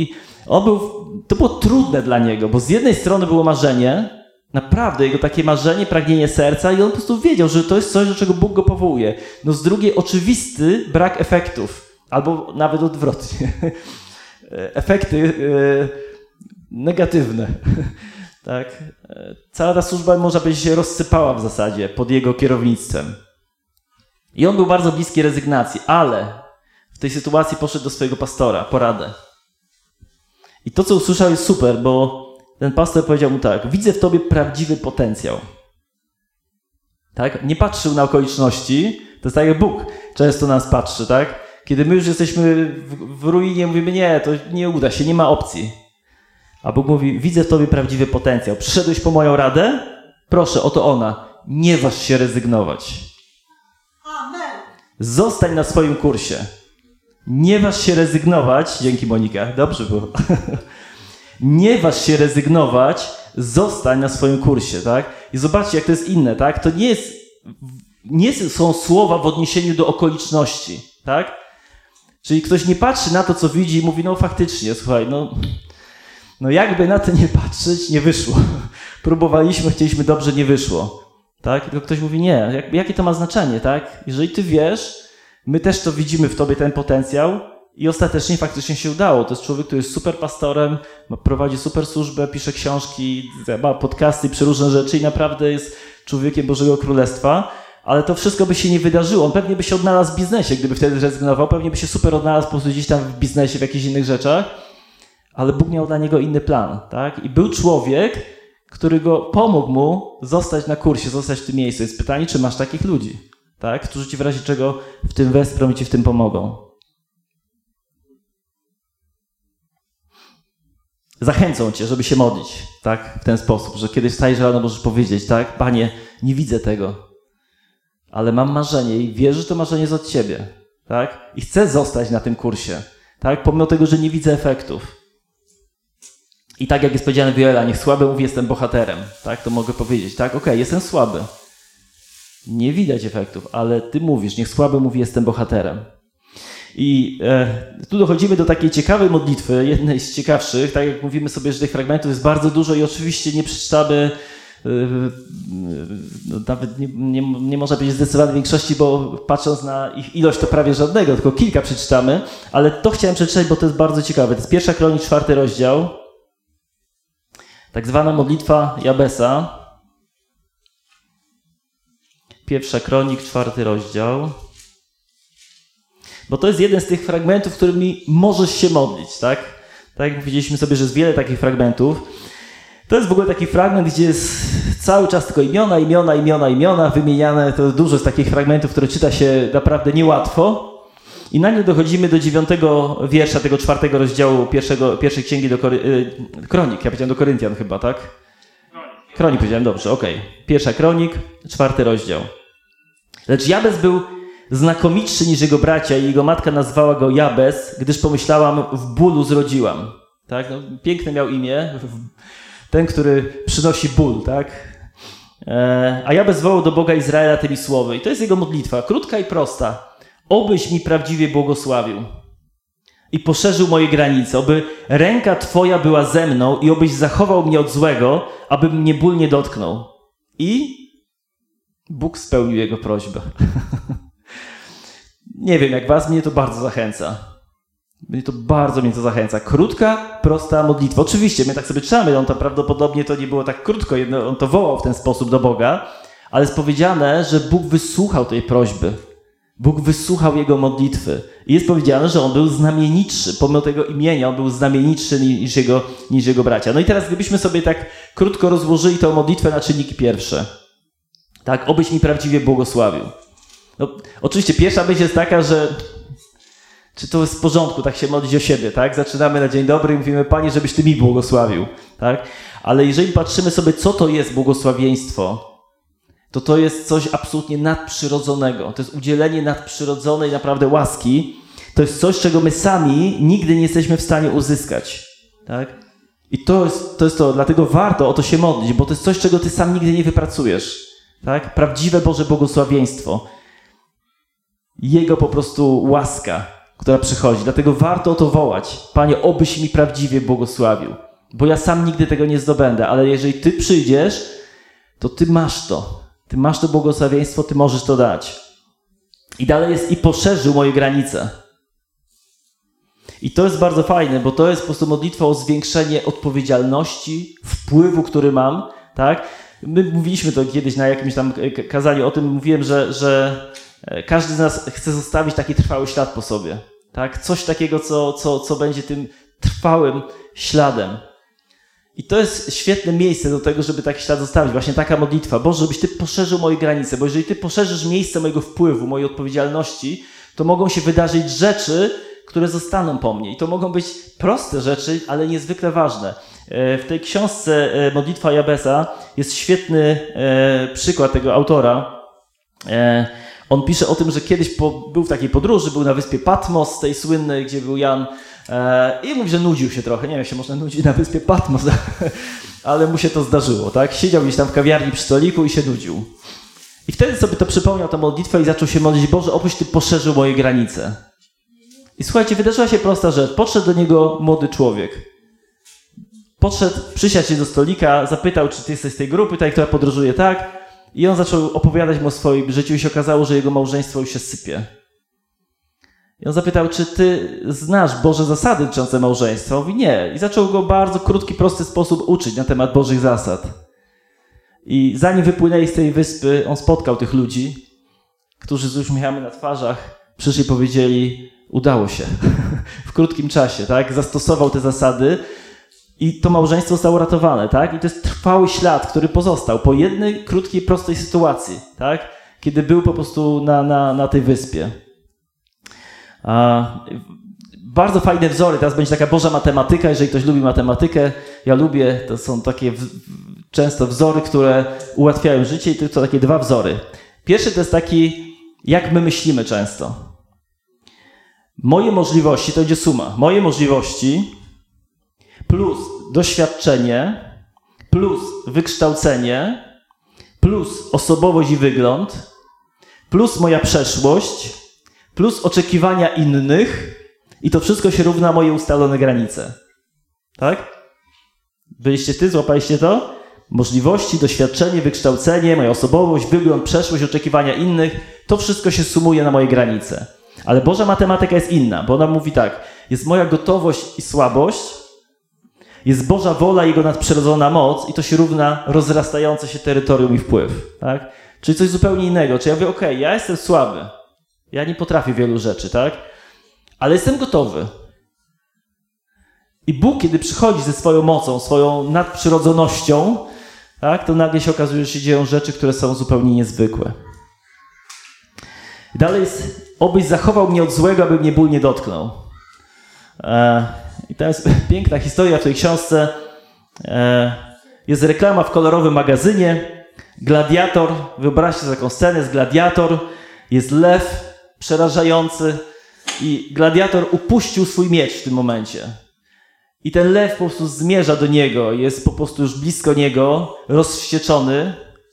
To było trudne dla niego, bo z jednej strony było marzenie, naprawdę jego takie marzenie, pragnienie serca i on po prostu wiedział, że to jest coś, do czego Bóg go powołuje. No z drugiej oczywisty brak efektów, albo nawet odwrotnie. Efekty negatywne. Tak? Cała ta służba, można powiedzieć, się rozsypała w zasadzie pod jego kierownictwem. I on był bardzo bliski rezygnacji, ale w tej sytuacji poszedł do swojego pastora po radę. I to, co usłyszał, jest super, bo ten pastor powiedział mu tak: widzę w tobie prawdziwy potencjał. Tak? Nie patrzył na okoliczności, to jest tak jak Bóg często nas patrzy, tak? Kiedy my już jesteśmy w ruinie, mówimy nie, to nie uda się, nie ma opcji. A Bóg mówi: widzę w tobie prawdziwy potencjał. Przyszedłeś po moją radę? Proszę, oto ona. Nie waż się rezygnować. Amen. Zostań na swoim kursie. Nie waż się rezygnować. Dzięki, Monika. Dobrze było. Nie waż się rezygnować. Zostań na swoim kursie, tak? I zobaczcie, jak to jest inne, tak? To nie są słowa w odniesieniu do okoliczności, tak? Czyli ktoś nie patrzy na to, co widzi i mówi: no faktycznie, słuchaj, no jakby na to nie patrzeć, nie wyszło. Próbowaliśmy, chcieliśmy dobrze, nie wyszło. Tak? Tylko ktoś mówi: nie, jakie to ma znaczenie, tak? Jeżeli ty wiesz, my też to widzimy w tobie, ten potencjał i ostatecznie faktycznie się udało. To jest człowiek, który jest super pastorem, prowadzi super służbę, pisze książki, ma podcasty, przeróżne rzeczy i naprawdę jest człowiekiem Bożego Królestwa, ale to wszystko by się nie wydarzyło. On pewnie by się odnalazł w biznesie, gdyby wtedy rezygnował, pewnie by się super odnalazł po prostu gdzieś tam w biznesie, w jakichś innych rzeczach, ale Bóg miał dla niego inny plan, tak? I był człowiek, który pomógł mu zostać na kursie, zostać w tym miejscu. Jest pytanie, czy masz takich ludzi, tak? Którzy ci w razie czego w tym wesprą i ci w tym pomogą. Zachęcą cię, żeby się modlić, tak? W ten sposób, że kiedy wstajesz rano, możesz powiedzieć, tak? Panie, nie widzę tego, ale mam marzenie i wierzę, że to marzenie jest od ciebie, tak? I chcę zostać na tym kursie, tak? Pomimo tego, że nie widzę efektów. I tak jak jest powiedziane w Joela, niech słaby mówi, jestem bohaterem, tak? To mogę powiedzieć, tak? Okej, jestem słaby. Nie widać efektów, ale ty mówisz, niech słaby mówi, jestem bohaterem. I tu dochodzimy do takiej ciekawej modlitwy, jednej z ciekawszych, tak jak mówimy sobie, że tych fragmentów jest bardzo dużo i oczywiście nie przeczytamy, nawet nie można powiedzieć zdecydowanej większości, bo patrząc na ich ilość to prawie żadnego, tylko kilka przeczytamy, ale to chciałem przeczytać, bo to jest bardzo ciekawe. To jest 1 Kronik, 4 rozdział, tak zwana modlitwa Jabesa. 1 Kronik, 4 rozdział. Bo to jest jeden z tych fragmentów, którymi możesz się modlić, tak? Tak jak powiedzieliśmy sobie, że jest wiele takich fragmentów. To jest w ogóle taki fragment, gdzie jest cały czas tylko imiona wymieniane. To dużo jest takich fragmentów, które czyta się naprawdę niełatwo. I nagle dochodzimy do 9 wiersza tego 4 rozdziału pierwszej księgi Kronik. Ja powiedziałem do Koryntian chyba, tak? Kronik powiedziałem, dobrze, okej. 1 Kronik, 4 rozdział. Lecz Jabez był znakomitszy niż jego bracia i jego matka nazwała go Jabez, gdyż pomyślałam, w bólu zrodziłam. Tak? No, piękne miał imię, ten, który przynosi ból, tak? A Jabez wołał do Boga Izraela tymi słowy. I to jest jego modlitwa, krótka i prosta. Obyś mi prawdziwie błogosławił i poszerzył moje granice, oby ręka Twoja była ze mną i obyś zachował mnie od złego, aby mnie ból nie dotknął. I Bóg spełnił jego prośbę. Nie wiem, jak was, mnie to bardzo zachęca. Bardzo mnie to zachęca. Krótka, prosta modlitwa. Oczywiście, my tak sobie czytamy, on to prawdopodobnie to nie było tak krótko, on to wołał w ten sposób do Boga, ale jest powiedziane, że Bóg wysłuchał tej prośby. Bóg wysłuchał jego modlitwy. I jest powiedziane, że on był znamienitszy. Pomimo tego imienia, on był znamienitszy niż jego bracia. No i teraz, gdybyśmy sobie tak krótko rozłożyli tę modlitwę na czynniki pierwsze. Tak, obyś mi prawdziwie błogosławił. No, oczywiście pierwsza myśl jest taka, że czy to jest w porządku, tak się modlić o siebie, tak? Zaczynamy na dzień dobry i mówimy, Panie, żebyś Ty mi błogosławił, tak? Ale jeżeli patrzymy sobie, co to jest błogosławieństwo, to jest coś absolutnie nadprzyrodzonego. To jest udzielenie nadprzyrodzonej naprawdę łaski. To jest coś, czego my sami nigdy nie jesteśmy w stanie uzyskać, tak? I to jest to, dlatego warto o to się modlić, bo to jest coś, czego Ty sam nigdy nie wypracujesz, tak? Prawdziwe Boże błogosławieństwo. Jego po prostu łaska, która przychodzi. Dlatego warto o to wołać. Panie, obyś mi prawdziwie błogosławił. Bo ja sam nigdy tego nie zdobędę, ale jeżeli Ty przyjdziesz, to Ty masz to. Ty masz to błogosławieństwo, Ty możesz to dać. I dalej jest i poszerzył moje granice. I to jest bardzo fajne, bo to jest po prostu modlitwa o zwiększenie odpowiedzialności, wpływu, który mam, tak? My mówiliśmy to kiedyś na jakimś tam kazaniu o tym, mówiłem, że każdy z nas chce zostawić taki trwały ślad po sobie, tak? Coś takiego, co będzie tym trwałym śladem. I to jest świetne miejsce do tego, żeby taki ślad zostawić. Właśnie taka modlitwa. Boże, żebyś Ty poszerzył moje granice, bo jeżeli Ty poszerzysz miejsce mojego wpływu, mojej odpowiedzialności, to mogą się wydarzyć rzeczy, które zostaną po mnie. I to mogą być proste rzeczy, ale niezwykle ważne. W tej książce Modlitwa Jabeza jest świetny przykład tego autora. On pisze o tym, że kiedyś był w takiej podróży, był na wyspie Patmos, tej słynnej, gdzie był Jan, i mówi, że nudził się trochę. Nie wiem, jak się można nudzić na wyspie Patmos, ale mu się to zdarzyło, tak? Siedział gdzieś tam w kawiarni przy stoliku i się nudził. I wtedy sobie to przypomniał, tę modlitwę i zaczął się modlić: Boże, obyś Ty poszerzył moje granice. I słuchajcie, wydarzyła się prosta rzecz. Podszedł do niego młody człowiek. Podszedł, przysiadł się do stolika, zapytał, czy Ty jesteś z tej grupy, tej, która podróżuje, tak? I on zaczął opowiadać mu o swoim życiu i się okazało, że jego małżeństwo już się sypie. I on zapytał, czy Ty znasz Boże zasady dotyczące małżeństwa? On mówi, nie. I zaczął go w bardzo krótki, prosty sposób uczyć na temat Bożych zasad. I zanim wypłynęli z tej wyspy, on spotkał tych ludzi, którzy z uśmiechami na twarzach przyszli i powiedzieli: udało się. W krótkim czasie, tak? Zastosował te zasady i to małżeństwo zostało ratowane, tak? I to jest trwały ślad, który pozostał po jednej krótkiej, prostej sytuacji, tak? Kiedy był po prostu na tej wyspie. Bardzo fajne wzory. Teraz będzie taka Boża matematyka. Jeżeli ktoś lubi matematykę, ja lubię. To są takie często wzory, które ułatwiają życie i to są takie dwa wzory. Pierwszy to jest taki, jak my myślimy często. Moje możliwości, to będzie suma. Moje możliwości plus doświadczenie, plus wykształcenie, plus osobowość i wygląd, plus moja przeszłość, plus oczekiwania innych i to wszystko się równa moje ustalone granice. Tak? Byliście Ty, złapaliście to? Możliwości, doświadczenie, wykształcenie, moja osobowość, wygląd, przeszłość, oczekiwania innych, to wszystko się sumuje na moje granice. Ale Boża matematyka jest inna, bo ona mówi tak: jest moja gotowość i słabość, jest Boża wola i Jego nadprzyrodzona moc i to się równa rozrastające się terytorium i wpływ. Tak? Czyli coś zupełnie innego. Czyli ja mówię, okej, ja jestem słaby, ja nie potrafię wielu rzeczy, tak? Ale jestem gotowy. I Bóg, kiedy przychodzi ze swoją mocą, swoją nadprzyrodzonością, tak, to nagle się okazuje, że się dzieją rzeczy, które są zupełnie niezwykłe. I dalej jest: obyś zachował mnie od złego, aby mnie ból nie dotknął. I to jest piękna historia w tej książce. Jest reklama w kolorowym magazynie. Gladiator, wyobraźcie sobie taką scenę, jest gladiator, jest lew przerażający i gladiator upuścił swój miecz w tym momencie. I ten lew po prostu zmierza do niego, jest po prostu już blisko niego, rozwścieczony.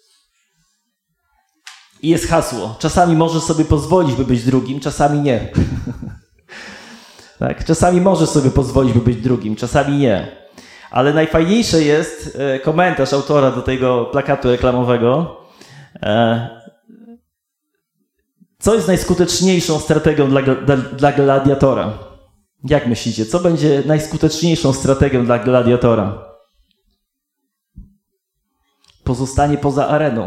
I jest hasło: czasami możesz sobie pozwolić, by być drugim, czasami nie. Tak? Czasami możesz sobie pozwolić, by być drugim, czasami nie. Ale najfajniejszy jest komentarz autora do tego plakatu reklamowego. Co jest najskuteczniejszą strategią dla gladiatora? Jak myślicie, co będzie najskuteczniejszą strategią dla gladiatora? Pozostanie poza areną.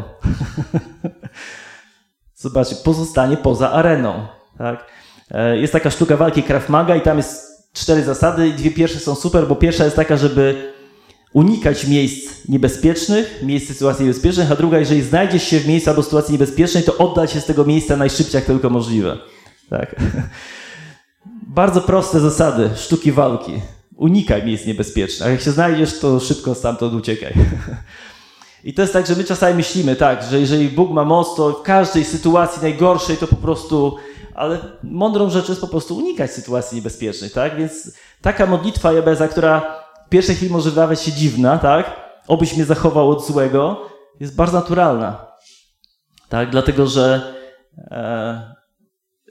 Zobaczcie, pozostanie poza areną. Tak? Jest taka sztuka walki Krav Maga i tam jest 4 zasady i 2 pierwsze są super, bo pierwsza jest taka, żeby unikać miejsc niebezpiecznych, miejsc sytuacji niebezpiecznych, a druga, jeżeli znajdziesz się w miejscu albo sytuacji niebezpiecznej, to oddać się z tego miejsca najszybciej, jak tylko możliwe. Tak. Bardzo proste zasady sztuki walki. Unikaj miejsc niebezpiecznych, a jak się znajdziesz, to szybko stamtąd uciekaj. I to jest tak, że my czasami myślimy tak, że jeżeli Bóg ma moc, to w każdej sytuacji najgorszej to po prostu... Ale mądrą rzeczą jest po prostu unikać sytuacji niebezpiecznych, tak? Więc taka modlitwa Jabeza, która w pierwszej chwili może wydawać się dziwna, tak? Obyś mnie zachował od złego, jest bardzo naturalna. Tak? Dlatego, że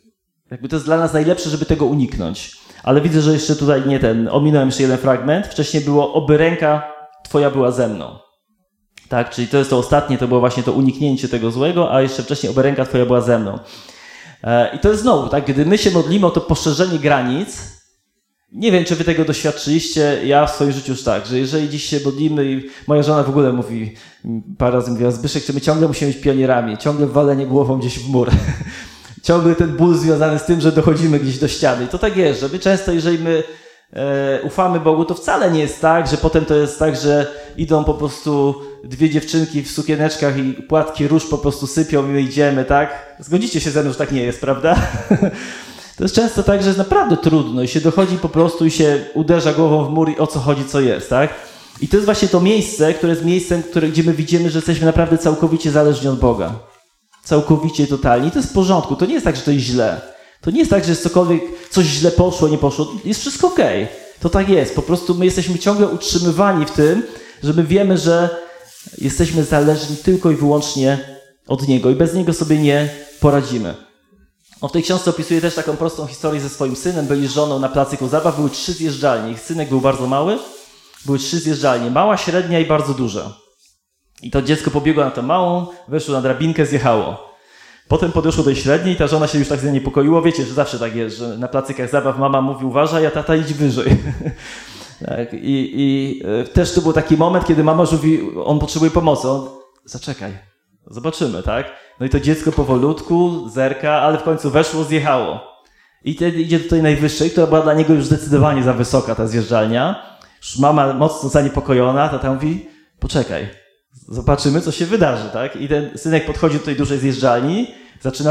Jakby to jest dla nas najlepsze, żeby tego uniknąć. Ale widzę, że jeszcze tutaj ominąłem jeszcze jeden fragment. Wcześniej było, oby ręka Twoja była ze mną. Tak, czyli to jest to ostatnie, to było właśnie to uniknięcie tego złego, a jeszcze wcześniej, oby ręka Twoja była ze mną. I to jest znowu, tak, gdy my się modlimy o to poszerzenie granic, nie wiem, czy wy tego doświadczyliście, ja w swoim życiu już tak, że jeżeli dziś się modlimy i moja żona w ogóle mówi, parę razy mówiła, Zbyszek, czy my ciągle musimy być pionierami, ciągle walenie głową gdzieś w mur. Ciągle ten ból związany z tym, że dochodzimy gdzieś do ściany. I to tak jest, że my często, jeżeli my ufamy Bogu, to wcale nie jest tak, że potem to jest tak, że idą po prostu dwie dziewczynki w sukieneczkach i płatki róż po prostu sypią i my idziemy, tak? Zgodzicie się ze mną, że tak nie jest, prawda? To jest często tak, że jest naprawdę trudno i się dochodzi po prostu i się uderza głową w mur i o co chodzi, co jest, tak? I to jest właśnie to miejsce, które jest miejscem, gdzie my widzimy, że jesteśmy naprawdę całkowicie zależni od Boga. Całkowicie, totalnie. I to jest w porządku. To nie jest tak, że to jest źle. To nie jest tak, że jest cokolwiek, coś źle poszło, nie poszło. Jest wszystko okej. To tak jest. Po prostu my jesteśmy ciągle utrzymywani w tym, że my wiemy, że jesteśmy zależni tylko i wyłącznie od Niego i bez Niego sobie nie poradzimy. On w tej książce opisuje też taką prostą historię ze swoim synem. Byli z żoną na placyku zabaw. Były 3 zjeżdżalnie. Ich synek był bardzo mały. Były 3 zjeżdżalnie. Mała, średnia i bardzo duża. I to dziecko pobiegło na tą małą, weszło na drabinkę, zjechało. Potem podeszło do średniej i ta żona się już tak zaniepokoiła. Wiecie, że zawsze tak jest, że na placykach zabaw mama mówi uważaj, a tata idź wyżej. Tak, i też to był taki moment, kiedy mama mówi, on potrzebuje pomocy. On, zaczekaj, zobaczymy, tak? No i to dziecko powolutku zerka, ale w końcu weszło, zjechało. I wtedy idzie do tej najwyższej, która była dla niego już zdecydowanie za wysoka, ta zjeżdżalnia. Już mama mocno zaniepokojona, tata mówi, poczekaj. Zobaczymy, co się wydarzy, tak? I ten synek podchodzi do tej dużej zjeżdżalni, zaczyna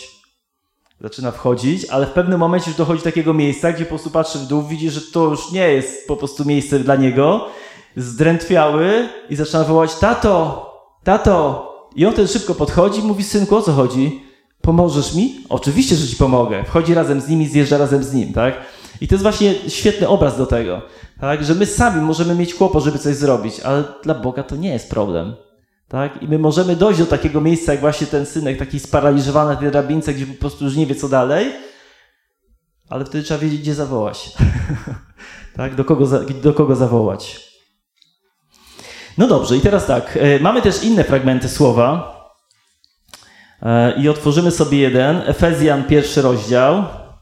wchodzić, ale w pewnym momencie już dochodzi do takiego miejsca, gdzie po prostu patrzy w dół, widzi, że to już nie jest po prostu miejsce dla niego, zdrętwiały i zaczyna wołać, tato! I on wtedy szybko podchodzi i mówi, synku, o co chodzi? Pomożesz mi? Oczywiście, że ci pomogę. Wchodzi razem z nim i zjeżdża razem z nim, tak? I to jest właśnie świetny obraz do tego, tak? Że my sami możemy mieć kłopot, żeby coś zrobić, ale dla Boga to nie jest problem. Tak? I my możemy dojść do takiego miejsca, jak właśnie ten synek, taki sparaliżowany na tej drabince, gdzie po prostu już nie wie, co dalej, ale wtedy trzeba wiedzieć, gdzie zawołać. Tak? Do kogo zawołać. No dobrze, i teraz tak, mamy też inne fragmenty słowa i otworzymy sobie jeden, Efezjan 1 rozdział.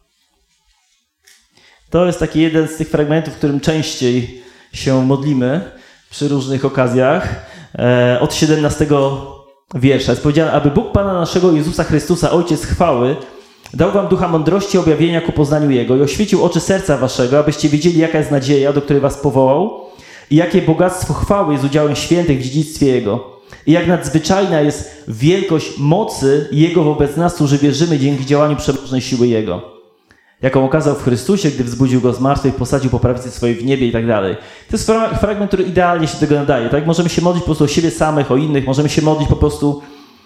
To jest taki jeden z tych fragmentów, w którym częściej się modlimy przy różnych okazjach. Od 17 wiersza jest powiedziane, aby Bóg Pana naszego Jezusa Chrystusa, Ojciec chwały, dał wam ducha mądrości i objawienia ku poznaniu Jego i oświecił oczy serca waszego, abyście wiedzieli, jaka jest nadzieja, do której was powołał i jakie bogactwo chwały jest udziałem świętych w dziedzictwie Jego. I jak nadzwyczajna jest wielkość mocy Jego wobec nas, którzy wierzymy dzięki działaniu przemożnej siły Jego, jaką okazał w Chrystusie, gdy wzbudził Go z martwych, posadził po prawicy swojej w niebie i tak dalej. To jest fragment, który idealnie się do tego nadaje. Tak? Możemy się modlić po prostu o siebie samych, o innych. Możemy się modlić po prostu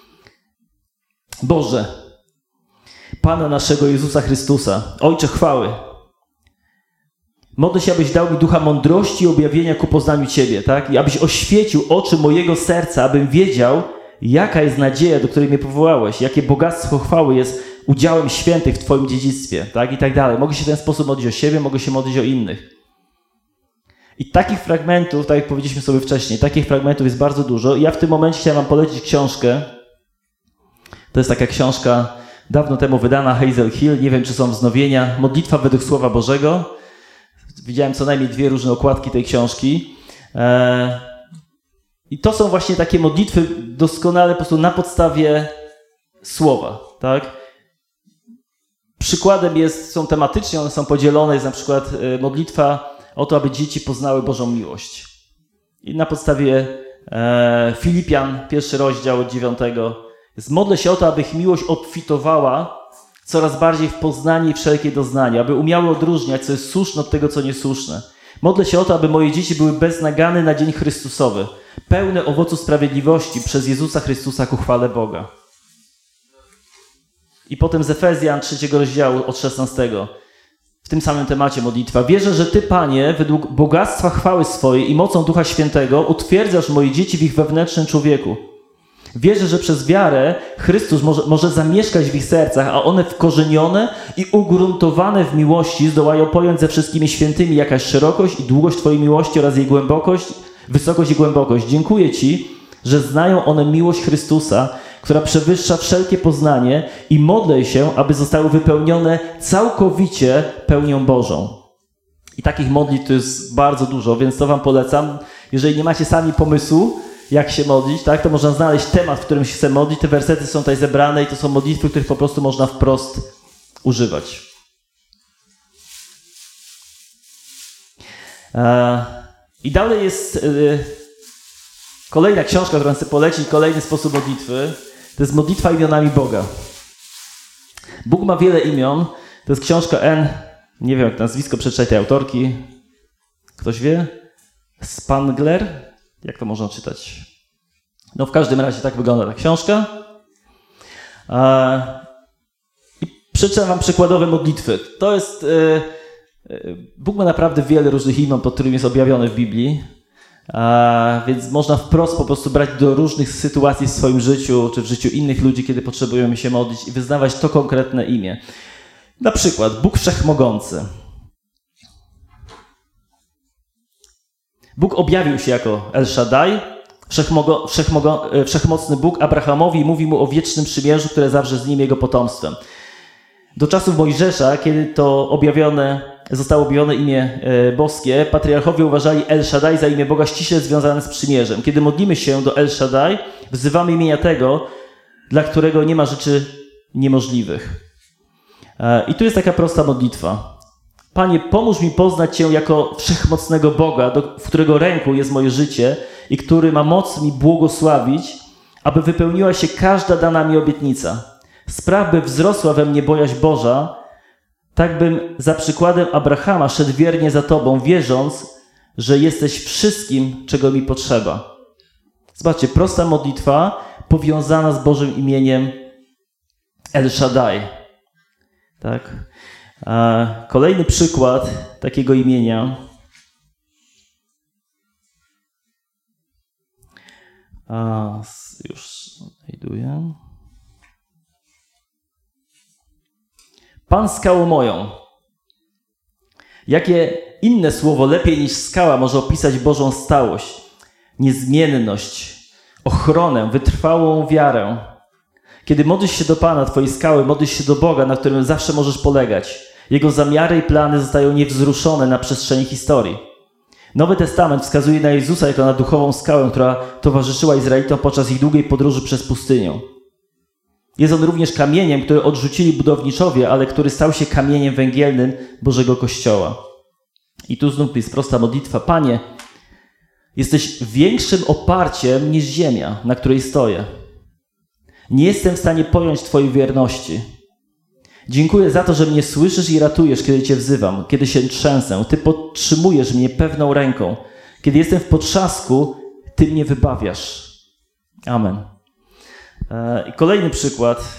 Boże, Pana naszego Jezusa Chrystusa, Ojcze chwały. Modlę się, abyś dał mi ducha mądrości i objawienia ku poznaniu Ciebie, tak? I abyś oświecił oczy mojego serca, abym wiedział, jaka jest nadzieja, do której mnie powołałeś, jakie bogactwo chwały jest udziałem świętych w Twoim dziedzictwie, tak? I tak dalej. Mogę się w ten sposób modlić o siebie, mogę się modlić o innych. I takich fragmentów, tak jak powiedzieliśmy sobie wcześniej, takich fragmentów jest bardzo dużo. I ja w tym momencie chciałem wam polecić książkę. To jest taka książka dawno temu wydana, Hazel Hill. Nie wiem, czy są wznowienia. Modlitwa według Słowa Bożego. Widziałem co najmniej 2 różne okładki tej książki. I to są właśnie takie modlitwy doskonale po prostu na podstawie Słowa, tak? Przykładem są tematycznie, one są podzielone. Jest na przykład modlitwa o to, aby dzieci poznały Bożą miłość. I na podstawie Filipian, 1 rozdział od 9. Jest modlę się o to, aby ich miłość obfitowała coraz bardziej w poznanie i wszelkie doznanie, aby umiały odróżniać, co jest słuszne od tego, co niesłuszne. Modlę się o to, aby moje dzieci były bez nagany na dzień Chrystusowy, pełne owocu sprawiedliwości przez Jezusa Chrystusa ku chwale Boga. I potem z Efezjan 3 rozdziału od 16. W tym samym temacie modlitwa. Wierzę, że Ty, Panie, według bogactwa chwały swojej i mocą Ducha Świętego utwierdzasz moje dzieci w ich wewnętrznym człowieku, Wierzę, że przez wiarę Chrystus może zamieszkać w ich sercach, a one wkorzenione i ugruntowane w miłości zdołają pojąć ze wszystkimi świętymi jakaś szerokość i długość Twojej miłości oraz jej głębokość, wysokość i głębokość. Dziękuję Ci, że znają one miłość Chrystusa, która przewyższa wszelkie poznanie i modlę się, aby zostały wypełnione całkowicie pełnią Bożą. I takich modlitw to jest bardzo dużo, więc to Wam polecam. Jeżeli nie macie sami pomysłu, jak się modlić, tak, to można znaleźć temat, w którym się chce modlić. Te wersety są tutaj zebrane i to są modlitwy, których po prostu można wprost używać. I dalej jest kolejna książka, którą chcę polecić, kolejny sposób modlitwy. To jest modlitwa imionami Boga. Bóg ma wiele imion. To jest książka nie wiem jak nazwisko przeczytać tej autorki. Ktoś wie? Spangler? Jak to można czytać? No w każdym razie tak wygląda ta książka. I przeczytam wam przykładowe modlitwy. To jest... Bóg ma naprawdę wiele różnych imion, pod którymi jest objawiony w Biblii. Więc można wprost po prostu brać do różnych sytuacji w swoim życiu, czy w życiu innych ludzi, kiedy potrzebujemy się modlić i wyznawać to konkretne imię. Na przykład Bóg Wszechmogący. Bóg objawił się jako El Shaddai, wszechmocny Bóg Abrahamowi i mówi mu o wiecznym przymierzu, które zawrze z nim jego potomstwem. Do czasów Mojżesza, kiedy to zostało objawione imię boskie, patriarchowie uważali El Shaddai za imię Boga ściśle związane z przymierzem. Kiedy modlimy się do El Shaddai, wzywamy imienia tego, dla którego nie ma rzeczy niemożliwych. I tu jest taka prosta modlitwa. Panie, pomóż mi poznać Cię jako wszechmocnego Boga, w którego ręku jest moje życie i który ma moc mi błogosławić, aby wypełniła się każda dana mi obietnica. Spraw, by wzrosła we mnie bojaźń Boża, tak bym za przykładem Abrahama szedł wiernie za Tobą, wierząc, że jesteś wszystkim, czego mi potrzeba. Zobaczcie, prosta modlitwa powiązana z Bożym imieniem El Shaddai. Tak? Kolejny przykład takiego imienia. Już znajduję. Pan skałą moją. Jakie inne słowo lepiej niż skała może opisać Bożą stałość, niezmienność, ochronę, wytrwałą wiarę? Kiedy modlisz się do Pana, Twojej skały, modlisz się do Boga, na którym zawsze możesz polegać. Jego zamiary i plany zostają niewzruszone na przestrzeni historii. Nowy Testament wskazuje na Jezusa jako na duchową skałę, która towarzyszyła Izraelitom podczas ich długiej podróży przez pustynię. Jest on również kamieniem, który odrzucili budowniczowie, ale który stał się kamieniem węgielnym Bożego Kościoła. I tu znów jest prosta modlitwa. Panie, jesteś większym oparciem niż ziemia, na której stoję. Nie jestem w stanie pojąć Twojej wierności. Dziękuję za to, że mnie słyszysz i ratujesz, kiedy Cię wzywam, kiedy się trzęsę. Ty podtrzymujesz mnie pewną ręką. Kiedy jestem w potrzasku, Ty mnie wybawiasz. Amen. I kolejny przykład.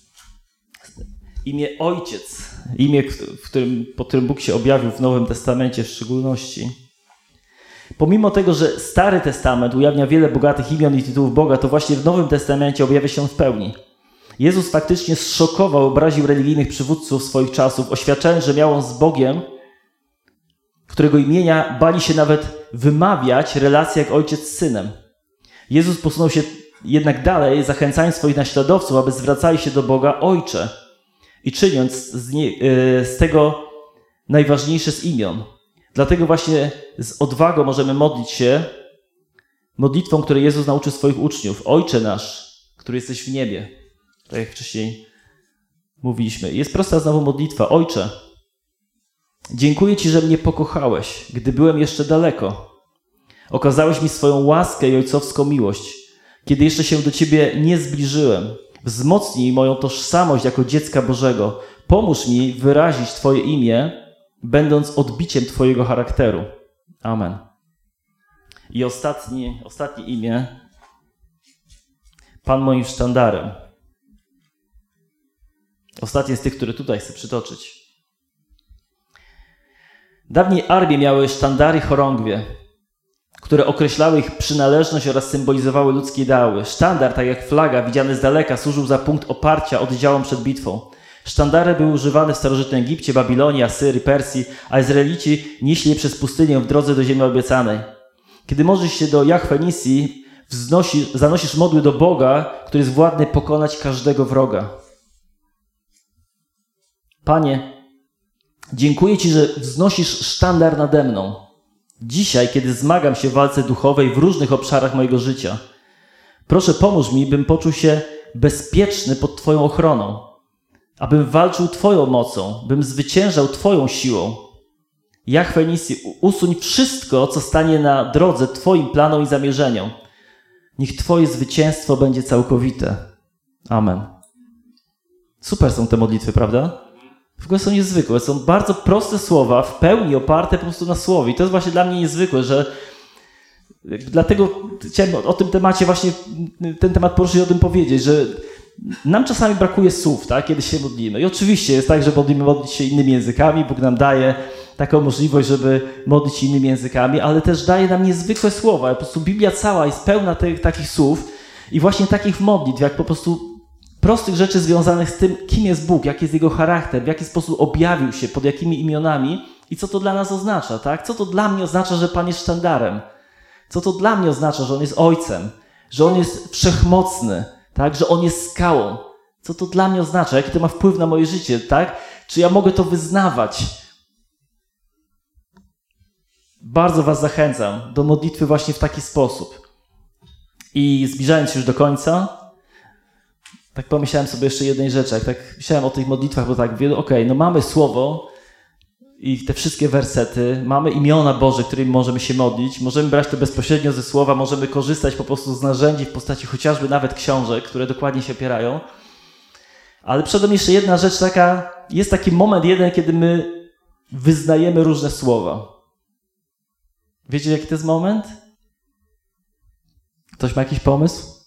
Imię Ojciec. Imię, pod którym Bóg się objawił w Nowym Testamencie w szczególności. Pomimo tego, że Stary Testament ujawnia wiele bogatych imion i tytułów Boga, to właśnie w Nowym Testamencie objawia się w pełni. Jezus faktycznie zszokował, obraził religijnych przywódców swoich czasów, oświadczając, że miał on z Bogiem, którego imienia bali się nawet wymawiać, relacje jak ojciec z synem. Jezus posunął się jednak dalej, zachęcając swoich naśladowców, aby zwracali się do Boga Ojcze i czyniąc z tego najważniejsze z imion. Dlatego właśnie z odwagą możemy modlić się modlitwą, której Jezus nauczył swoich uczniów. Ojcze nasz, który jesteś w niebie. Tak jak wcześniej mówiliśmy. Jest prosta znowu modlitwa. Ojcze, dziękuję Ci, że mnie pokochałeś, gdy byłem jeszcze daleko. Okazałeś mi swoją łaskę i ojcowską miłość, kiedy jeszcze się do Ciebie nie zbliżyłem. Wzmocnij moją tożsamość jako dziecka Bożego. Pomóż mi wyrazić Twoje imię, będąc odbiciem Twojego charakteru. Amen. I ostatnie imię. Pan moim sztandarem. Ostatnie z tych, które tutaj chcę przytoczyć. Dawniej armie miały sztandary chorągwie, które określały ich przynależność oraz symbolizowały ludzkie ideały. Sztandar, tak jak flaga, widziany z daleka, służył za punkt oparcia oddziałom przed bitwą. Sztandary były używane w starożytnym Egipcie, Babilonie, Asyrii, Persji, a Izraelici nieśli je przez pustynię w drodze do ziemi obiecanej. Kiedy modlisz się do Jahwe Nissi, zanosisz modły do Boga, który jest władny pokonać każdego wroga. Panie, dziękuję Ci, że wznosisz sztandar nade mną. Dzisiaj, kiedy zmagam się w walce duchowej w różnych obszarach mojego życia, proszę pomóż mi, bym poczuł się bezpieczny pod Twoją ochroną, abym walczył Twoją mocą, bym zwyciężał Twoją siłą. Jahwe Nissi, usuń wszystko, co stanie na drodze Twoim planom i zamierzeniom. Niech Twoje zwycięstwo będzie całkowite. Amen. Super są te modlitwy, prawda? W ogóle są niezwykłe. Są bardzo proste słowa, w pełni oparte po prostu na słowie. I to jest właśnie dla mnie niezwykłe, że dlatego chciałem o tym temacie właśnie, ten temat poruszyć, o tym powiedzieć, że nam czasami brakuje słów, tak, kiedy się modlimy. I oczywiście jest tak, że modlić się innymi językami. Bóg nam daje taką możliwość, żeby modlić się innymi językami, ale też daje nam niezwykłe słowa. Po prostu Biblia cała jest pełna takich słów i właśnie takich modlitw, jak po prostu prostych rzeczy związanych z tym, kim jest Bóg, jaki jest Jego charakter, w jaki sposób objawił się, pod jakimi imionami i co to dla nas oznacza, tak? Co to dla mnie oznacza, że Pan jest sztandarem? Co to dla mnie oznacza, że On jest Ojcem, że On jest wszechmocny, tak? Że On jest skałą? Co to dla mnie oznacza? Jaki to ma wpływ na moje życie, tak? Czy ja mogę to wyznawać? Bardzo Was zachęcam do modlitwy właśnie w taki sposób. I zbliżając się już do końca, tak pomyślałem sobie jeszcze jednej rzeczy, jak tak myślałem o tych modlitwach, bo tak mówię, no mamy słowo i te wszystkie wersety, mamy imiona Boże, którymi możemy się modlić, możemy brać to bezpośrednio ze słowa, możemy korzystać po prostu z narzędzi w postaci chociażby nawet książek, które dokładnie się opierają. Ale przede mną jeszcze jedna rzecz taka, jest taki moment jeden, kiedy my wyznajemy różne słowa. Wiecie, jaki to jest moment? Ktoś ma jakiś pomysł?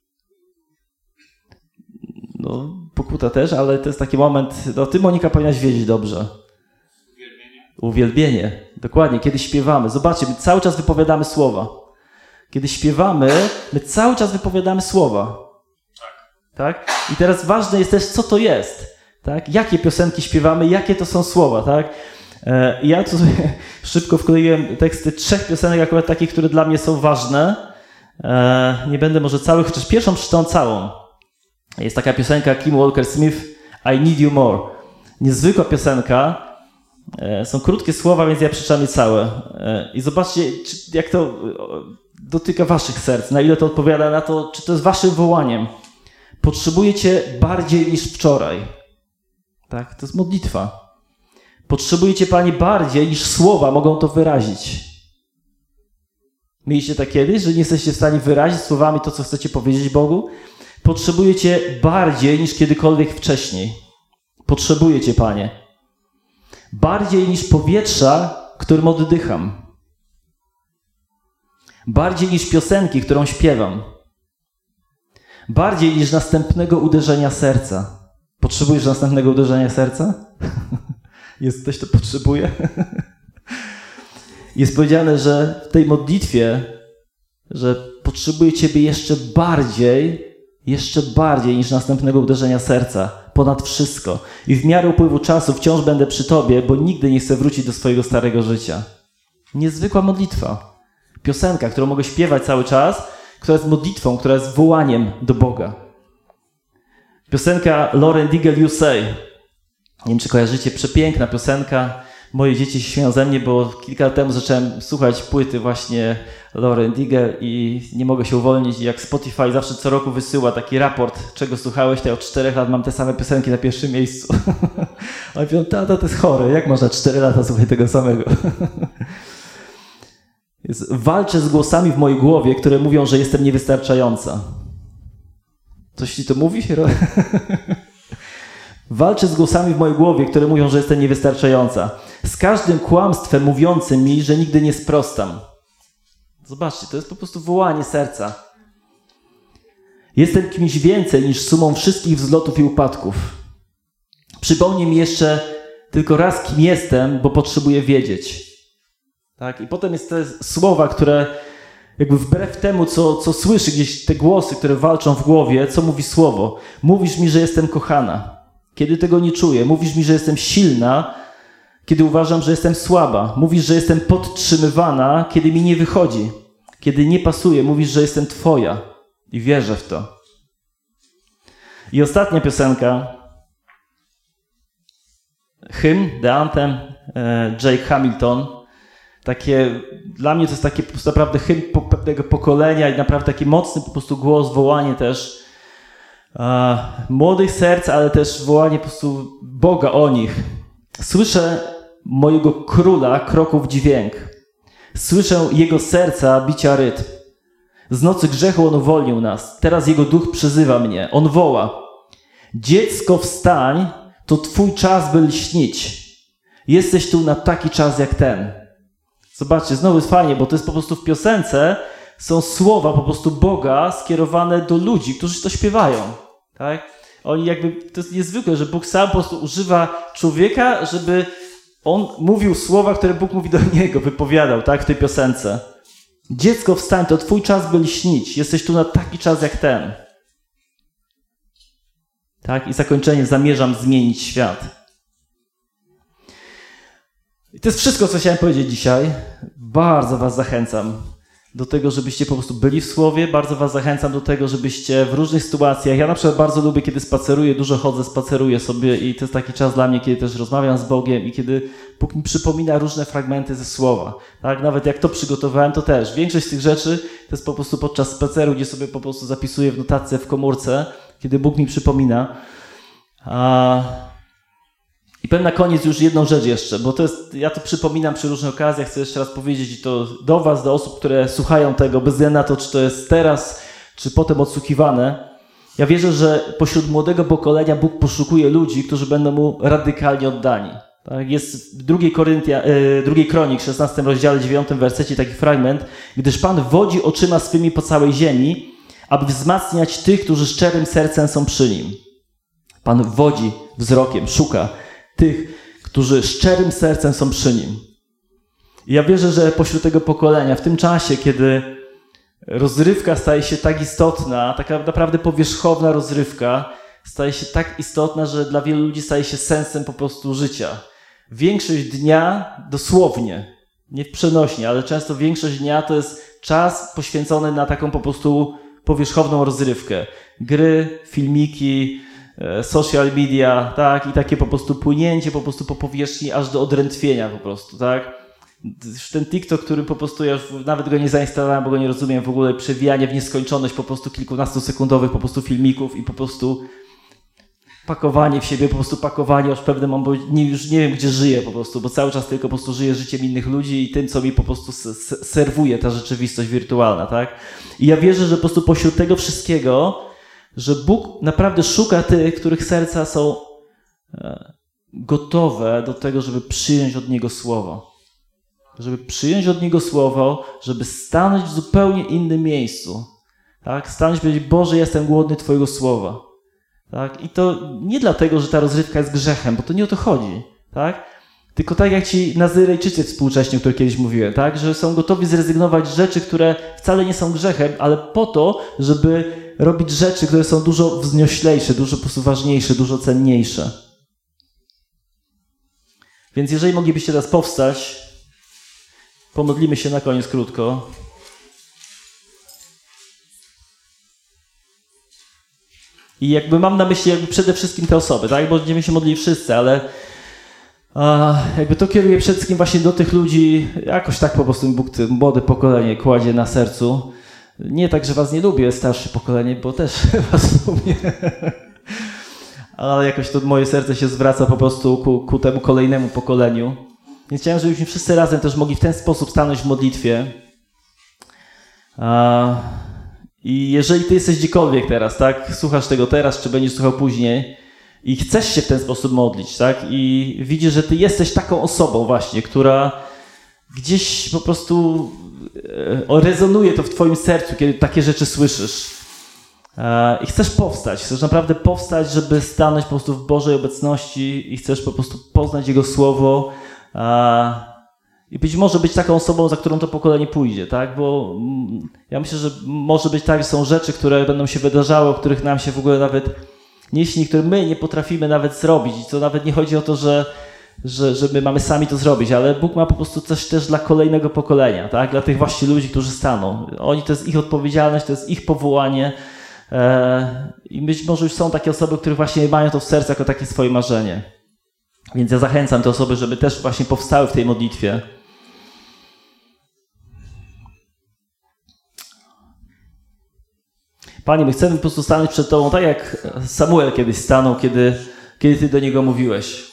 No, pokuta też, ale to jest taki moment, no ty, Monika, powinnaś wiedzieć dobrze. Uwielbienie. Dokładnie, kiedy śpiewamy. Zobaczcie, my cały czas wypowiadamy słowa. Kiedy śpiewamy, my cały czas wypowiadamy słowa. Tak? I teraz ważne jest też, co to jest. Tak? Jakie piosenki śpiewamy, jakie to są słowa. Tak? Ja tu szybko wkleiłem teksty 3 piosenek, akurat takich, które dla mnie są ważne. Nie będę może całych, chociaż pierwszą przeczytam całą. Jest taka piosenka Kim Walker Smith, I Need You More. Niezwykła piosenka. Są krótkie słowa, więc ja przeczytam je całe. I zobaczcie, jak to dotyka waszych serc, na ile to odpowiada na to, czy to jest waszym wołaniem. Potrzebujecie bardziej niż wczoraj. Tak? To jest modlitwa. Potrzebujecie, Panie, bardziej niż słowa mogą to wyrazić. Mieliście tak kiedyś, że nie jesteście w stanie wyrazić słowami to, co chcecie powiedzieć Bogu? Potrzebujecie bardziej niż kiedykolwiek wcześniej. Potrzebujecie, Panie. Bardziej niż powietrza, którym oddycham. Bardziej niż piosenki, którą śpiewam. Bardziej niż następnego uderzenia serca. Potrzebujesz następnego uderzenia serca? Jest ktoś, kto potrzebuje? Jest powiedziane, że w tej modlitwie, że potrzebuję Ciebie jeszcze bardziej niż następnego uderzenia serca, ponad wszystko. I w miarę upływu czasu wciąż będę przy Tobie, bo nigdy nie chcę wrócić do swojego starego życia. Niezwykła modlitwa. Piosenka, którą mogę śpiewać cały czas, która jest modlitwą, która jest wołaniem do Boga. Piosenka Lauren Daigle, You Say. Nie wiem, czy kojarzycie, przepiękna piosenka. Moje dzieci się śmieją ze mnie, bo kilka lat temu zacząłem słuchać płyty właśnie Lauren Daigle i nie mogę się uwolnić. Jak Spotify zawsze co roku wysyła taki raport, czego słuchałeś, to ja od 4 lat mam te same piosenki na pierwszym miejscu. Oni mówią, tata, to jest chore, jak można 4 lata słuchać tego samego? Walczę z głosami w mojej głowie, które mówią, że jestem niewystarczająca. Coś ci to mówi? Walczę z głosami w mojej głowie, które mówią, że jestem niewystarczająca. Z każdym kłamstwem mówiącym mi, że nigdy nie sprostam. Zobaczcie, to jest po prostu wołanie serca. Jestem kimś więcej niż sumą wszystkich wzlotów i upadków. Przypomnij mi jeszcze tylko raz, kim jestem, bo potrzebuję wiedzieć. Tak? I potem jest te słowa, które jakby wbrew temu, co słyszy gdzieś te głosy, które walczą w głowie, co mówi Słowo. Mówisz mi, że jestem kochana, kiedy tego nie czuję. Mówisz mi, że jestem silna, kiedy uważam, że jestem słaba. Mówisz, że jestem podtrzymywana, kiedy mi nie wychodzi. Kiedy nie pasuje, mówisz, że jestem Twoja. I wierzę w to. I ostatnia piosenka. Hymn, The Anthem, Jake Hamilton. Dla mnie to jest takie po prostu naprawdę hymn pewnego pokolenia i naprawdę taki mocny po prostu głos, wołanie też młodych serc, ale też wołanie po prostu Boga o nich. Słyszę mojego króla kroków dźwięk. Słyszę jego serca bicia rytm. Z nocy grzechu on uwolnił nas. Teraz jego duch przyzywa mnie. On woła. Dziecko, wstań, to twój czas, by lśnić. Jesteś tu na taki czas jak ten. Zobaczcie, znowu jest fajnie, bo to jest po prostu w piosence są słowa po prostu Boga skierowane do ludzi, którzy to śpiewają. Tak? Oni jakby, to jest niezwykłe, że Bóg sam po prostu używa człowieka, żeby on mówił słowa, które Bóg mówi do niego, wypowiadał, tak, w tej piosence. Dziecko, wstań, to twój czas, by lśnić. Jesteś tu na taki czas jak ten. Tak? I zakończenie, zamierzam zmienić świat. I to jest wszystko, co chciałem powiedzieć dzisiaj. Bardzo was zachęcam do tego, żebyście po prostu byli w Słowie. Bardzo was zachęcam do tego, żebyście w różnych sytuacjach... Ja na przykład bardzo lubię, kiedy spaceruję, dużo chodzę, spaceruję sobie i to jest taki czas dla mnie, kiedy też rozmawiam z Bogiem i kiedy Bóg mi przypomina różne fragmenty ze Słowa. Tak? Nawet jak to przygotowałem, to też. Większość z tych rzeczy to jest po prostu podczas spaceru, gdzie sobie po prostu zapisuję w notatce w komórce, kiedy Bóg mi przypomina. I powiem na koniec już jedną rzecz jeszcze, bo to jest, ja to przypominam przy różnych okazjach, chcę jeszcze raz powiedzieć i to do was, do osób, które słuchają tego, bez względu na to, czy to jest teraz, czy potem odsłuchiwane. Ja wierzę, że pośród młodego pokolenia Bóg poszukuje ludzi, którzy będą Mu radykalnie oddani. Tak? Jest w 2 Kronik, 16 rozdziale, 9 wersecie taki fragment, gdyż Pan wodzi oczyma swymi po całej ziemi, aby wzmacniać tych, którzy szczerym sercem są przy Nim. Pan wodzi wzrokiem, szuka tych, którzy szczerym sercem są przy Nim. I ja wierzę, że pośród tego pokolenia, w tym czasie, kiedy rozrywka staje się tak istotna, taka naprawdę powierzchowna rozrywka, staje się tak istotna, że dla wielu ludzi staje się sensem po prostu życia. Większość dnia, dosłownie, nie w przenośni, ale często większość dnia to jest czas poświęcony na taką po prostu powierzchowną rozrywkę. Gry, filmiki, social media, tak, i takie po prostu płynięcie po prostu po powierzchni aż do odrętwienia po prostu, tak. Ten TikTok, który po prostu ja już nawet go nie zainstalowałem, bo go nie rozumiem w ogóle, przewijanie w nieskończoność po prostu kilkunastosekundowych po prostu filmików i po prostu pakowanie w siebie, po prostu pakowanie już pewne mam, bo już nie wiem, gdzie żyję po prostu, bo cały czas tylko po prostu żyję życiem innych ludzi i tym, co mi po prostu serwuje ta rzeczywistość wirtualna, tak. I ja wierzę, że po prostu pośród tego wszystkiego, że Bóg naprawdę szuka tych, których serca są gotowe do tego, żeby przyjąć od Niego Słowo. Żeby przyjąć od Niego Słowo, żeby stanąć w zupełnie innym miejscu. Tak? Stanąć i powiedzieć, Boże, jestem głodny Twojego Słowa. Tak? I to nie dlatego, że ta rozrywka jest grzechem, bo to nie o to chodzi. Tak? Tylko tak jak ci Nazyrejczycy współcześnie, o których kiedyś mówiłem, tak? Że są gotowi zrezygnować z rzeczy, które wcale nie są grzechem, ale po to, żeby robić rzeczy, które są dużo wznioślejsze, dużo po prostu ważniejsze, dużo cenniejsze. Więc jeżeli moglibyście teraz powstać, pomodlimy się na koniec krótko. I jakby mam na myśli jakby przede wszystkim te osoby, tak? Bo będziemy się modlili wszyscy, ale jakby to kieruje przede wszystkim właśnie do tych ludzi, jakoś tak po prostu Bóg młode pokolenie kładzie na sercu. Nie tak, że was nie lubię, starsze pokolenie, bo też was lubię. Ale jakoś to moje serce się zwraca po prostu ku temu kolejnemu pokoleniu. Więc chciałem, żebyśmy wszyscy razem też mogli w ten sposób stanąć w modlitwie. I jeżeli ty jesteś gdziekolwiek teraz, tak, słuchasz tego teraz, czy będziesz słuchał później i chcesz się w ten sposób modlić, tak, i widzisz, że ty jesteś taką osobą właśnie, która gdzieś po prostu rezonuje to w twoim sercu, kiedy takie rzeczy słyszysz. I chcesz powstać, chcesz naprawdę powstać, żeby stanąć po prostu w Bożej obecności i chcesz po prostu poznać Jego Słowo I być może być taką osobą, za którą to pokolenie pójdzie, tak? Bo ja myślę, że może być tak, że są rzeczy, które będą się wydarzały, o których nam się w ogóle nawet nie śni, które my nie potrafimy nawet zrobić. I to nawet nie chodzi o to, że my mamy sami to zrobić, ale Bóg ma po prostu coś też dla kolejnego pokolenia, tak? Dla tych właśnie ludzi, którzy staną. Oni, to jest ich odpowiedzialność, to jest ich powołanie. I być może już są takie osoby, które właśnie mają to w sercu jako takie swoje marzenie. Więc ja zachęcam te osoby, żeby też właśnie powstały w tej modlitwie. Panie, my chcemy po prostu stanąć przed Tobą, tak jak Samuel kiedyś stanął, kiedy Ty do niego mówiłeś.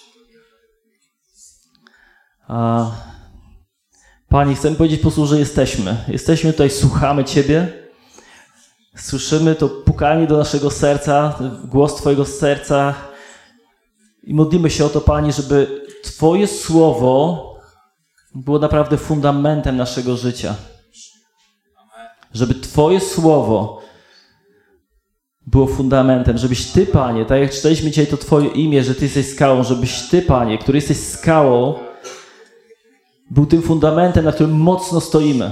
Panie, chcemy powiedzieć po prostu, że jesteśmy. Jesteśmy tutaj, słuchamy Ciebie. Słyszymy to pukanie do naszego serca, głos Twojego serca i modlimy się o to, Panie, żeby Twoje słowo było naprawdę fundamentem naszego życia. Żeby Twoje słowo było fundamentem, żebyś Ty, Panie, tak jak czytaliśmy dzisiaj to Twoje imię, że Ty jesteś skałą, żebyś Ty, Panie, który jesteś skałą, był tym fundamentem, na którym mocno stoimy.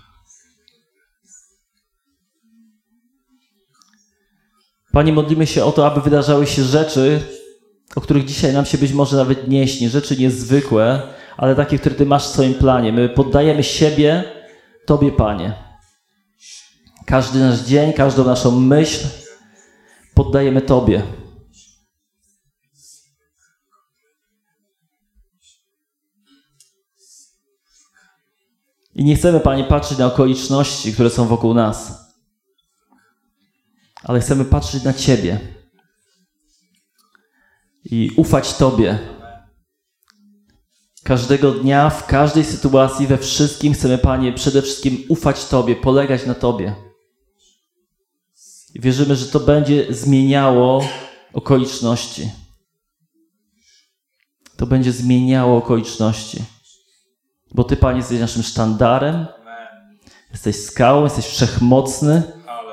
Panie, modlimy się o to, aby wydarzały się rzeczy, o których dzisiaj nam się być może nawet nie śni, rzeczy niezwykłe, ale takie, które Ty masz w swoim planie. My poddajemy siebie Tobie, Panie. Każdy nasz dzień, każdą naszą myśl poddajemy Tobie. I nie chcemy, Panie, patrzeć na okoliczności, które są wokół nas, ale chcemy patrzeć na Ciebie i ufać Tobie. Każdego dnia, w każdej sytuacji, we wszystkim chcemy, Panie, przede wszystkim ufać Tobie, polegać na Tobie. I wierzymy, że to będzie zmieniało okoliczności. To będzie zmieniało okoliczności. Bo Ty, Panie, jesteś naszym sztandarem, jesteś skałą, jesteś wszechmocny.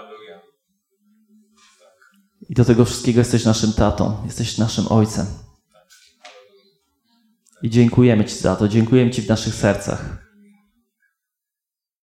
I do tego wszystkiego jesteś naszym tatą, jesteś naszym ojcem. I dziękujemy Ci za to, dziękujemy Ci w naszych sercach.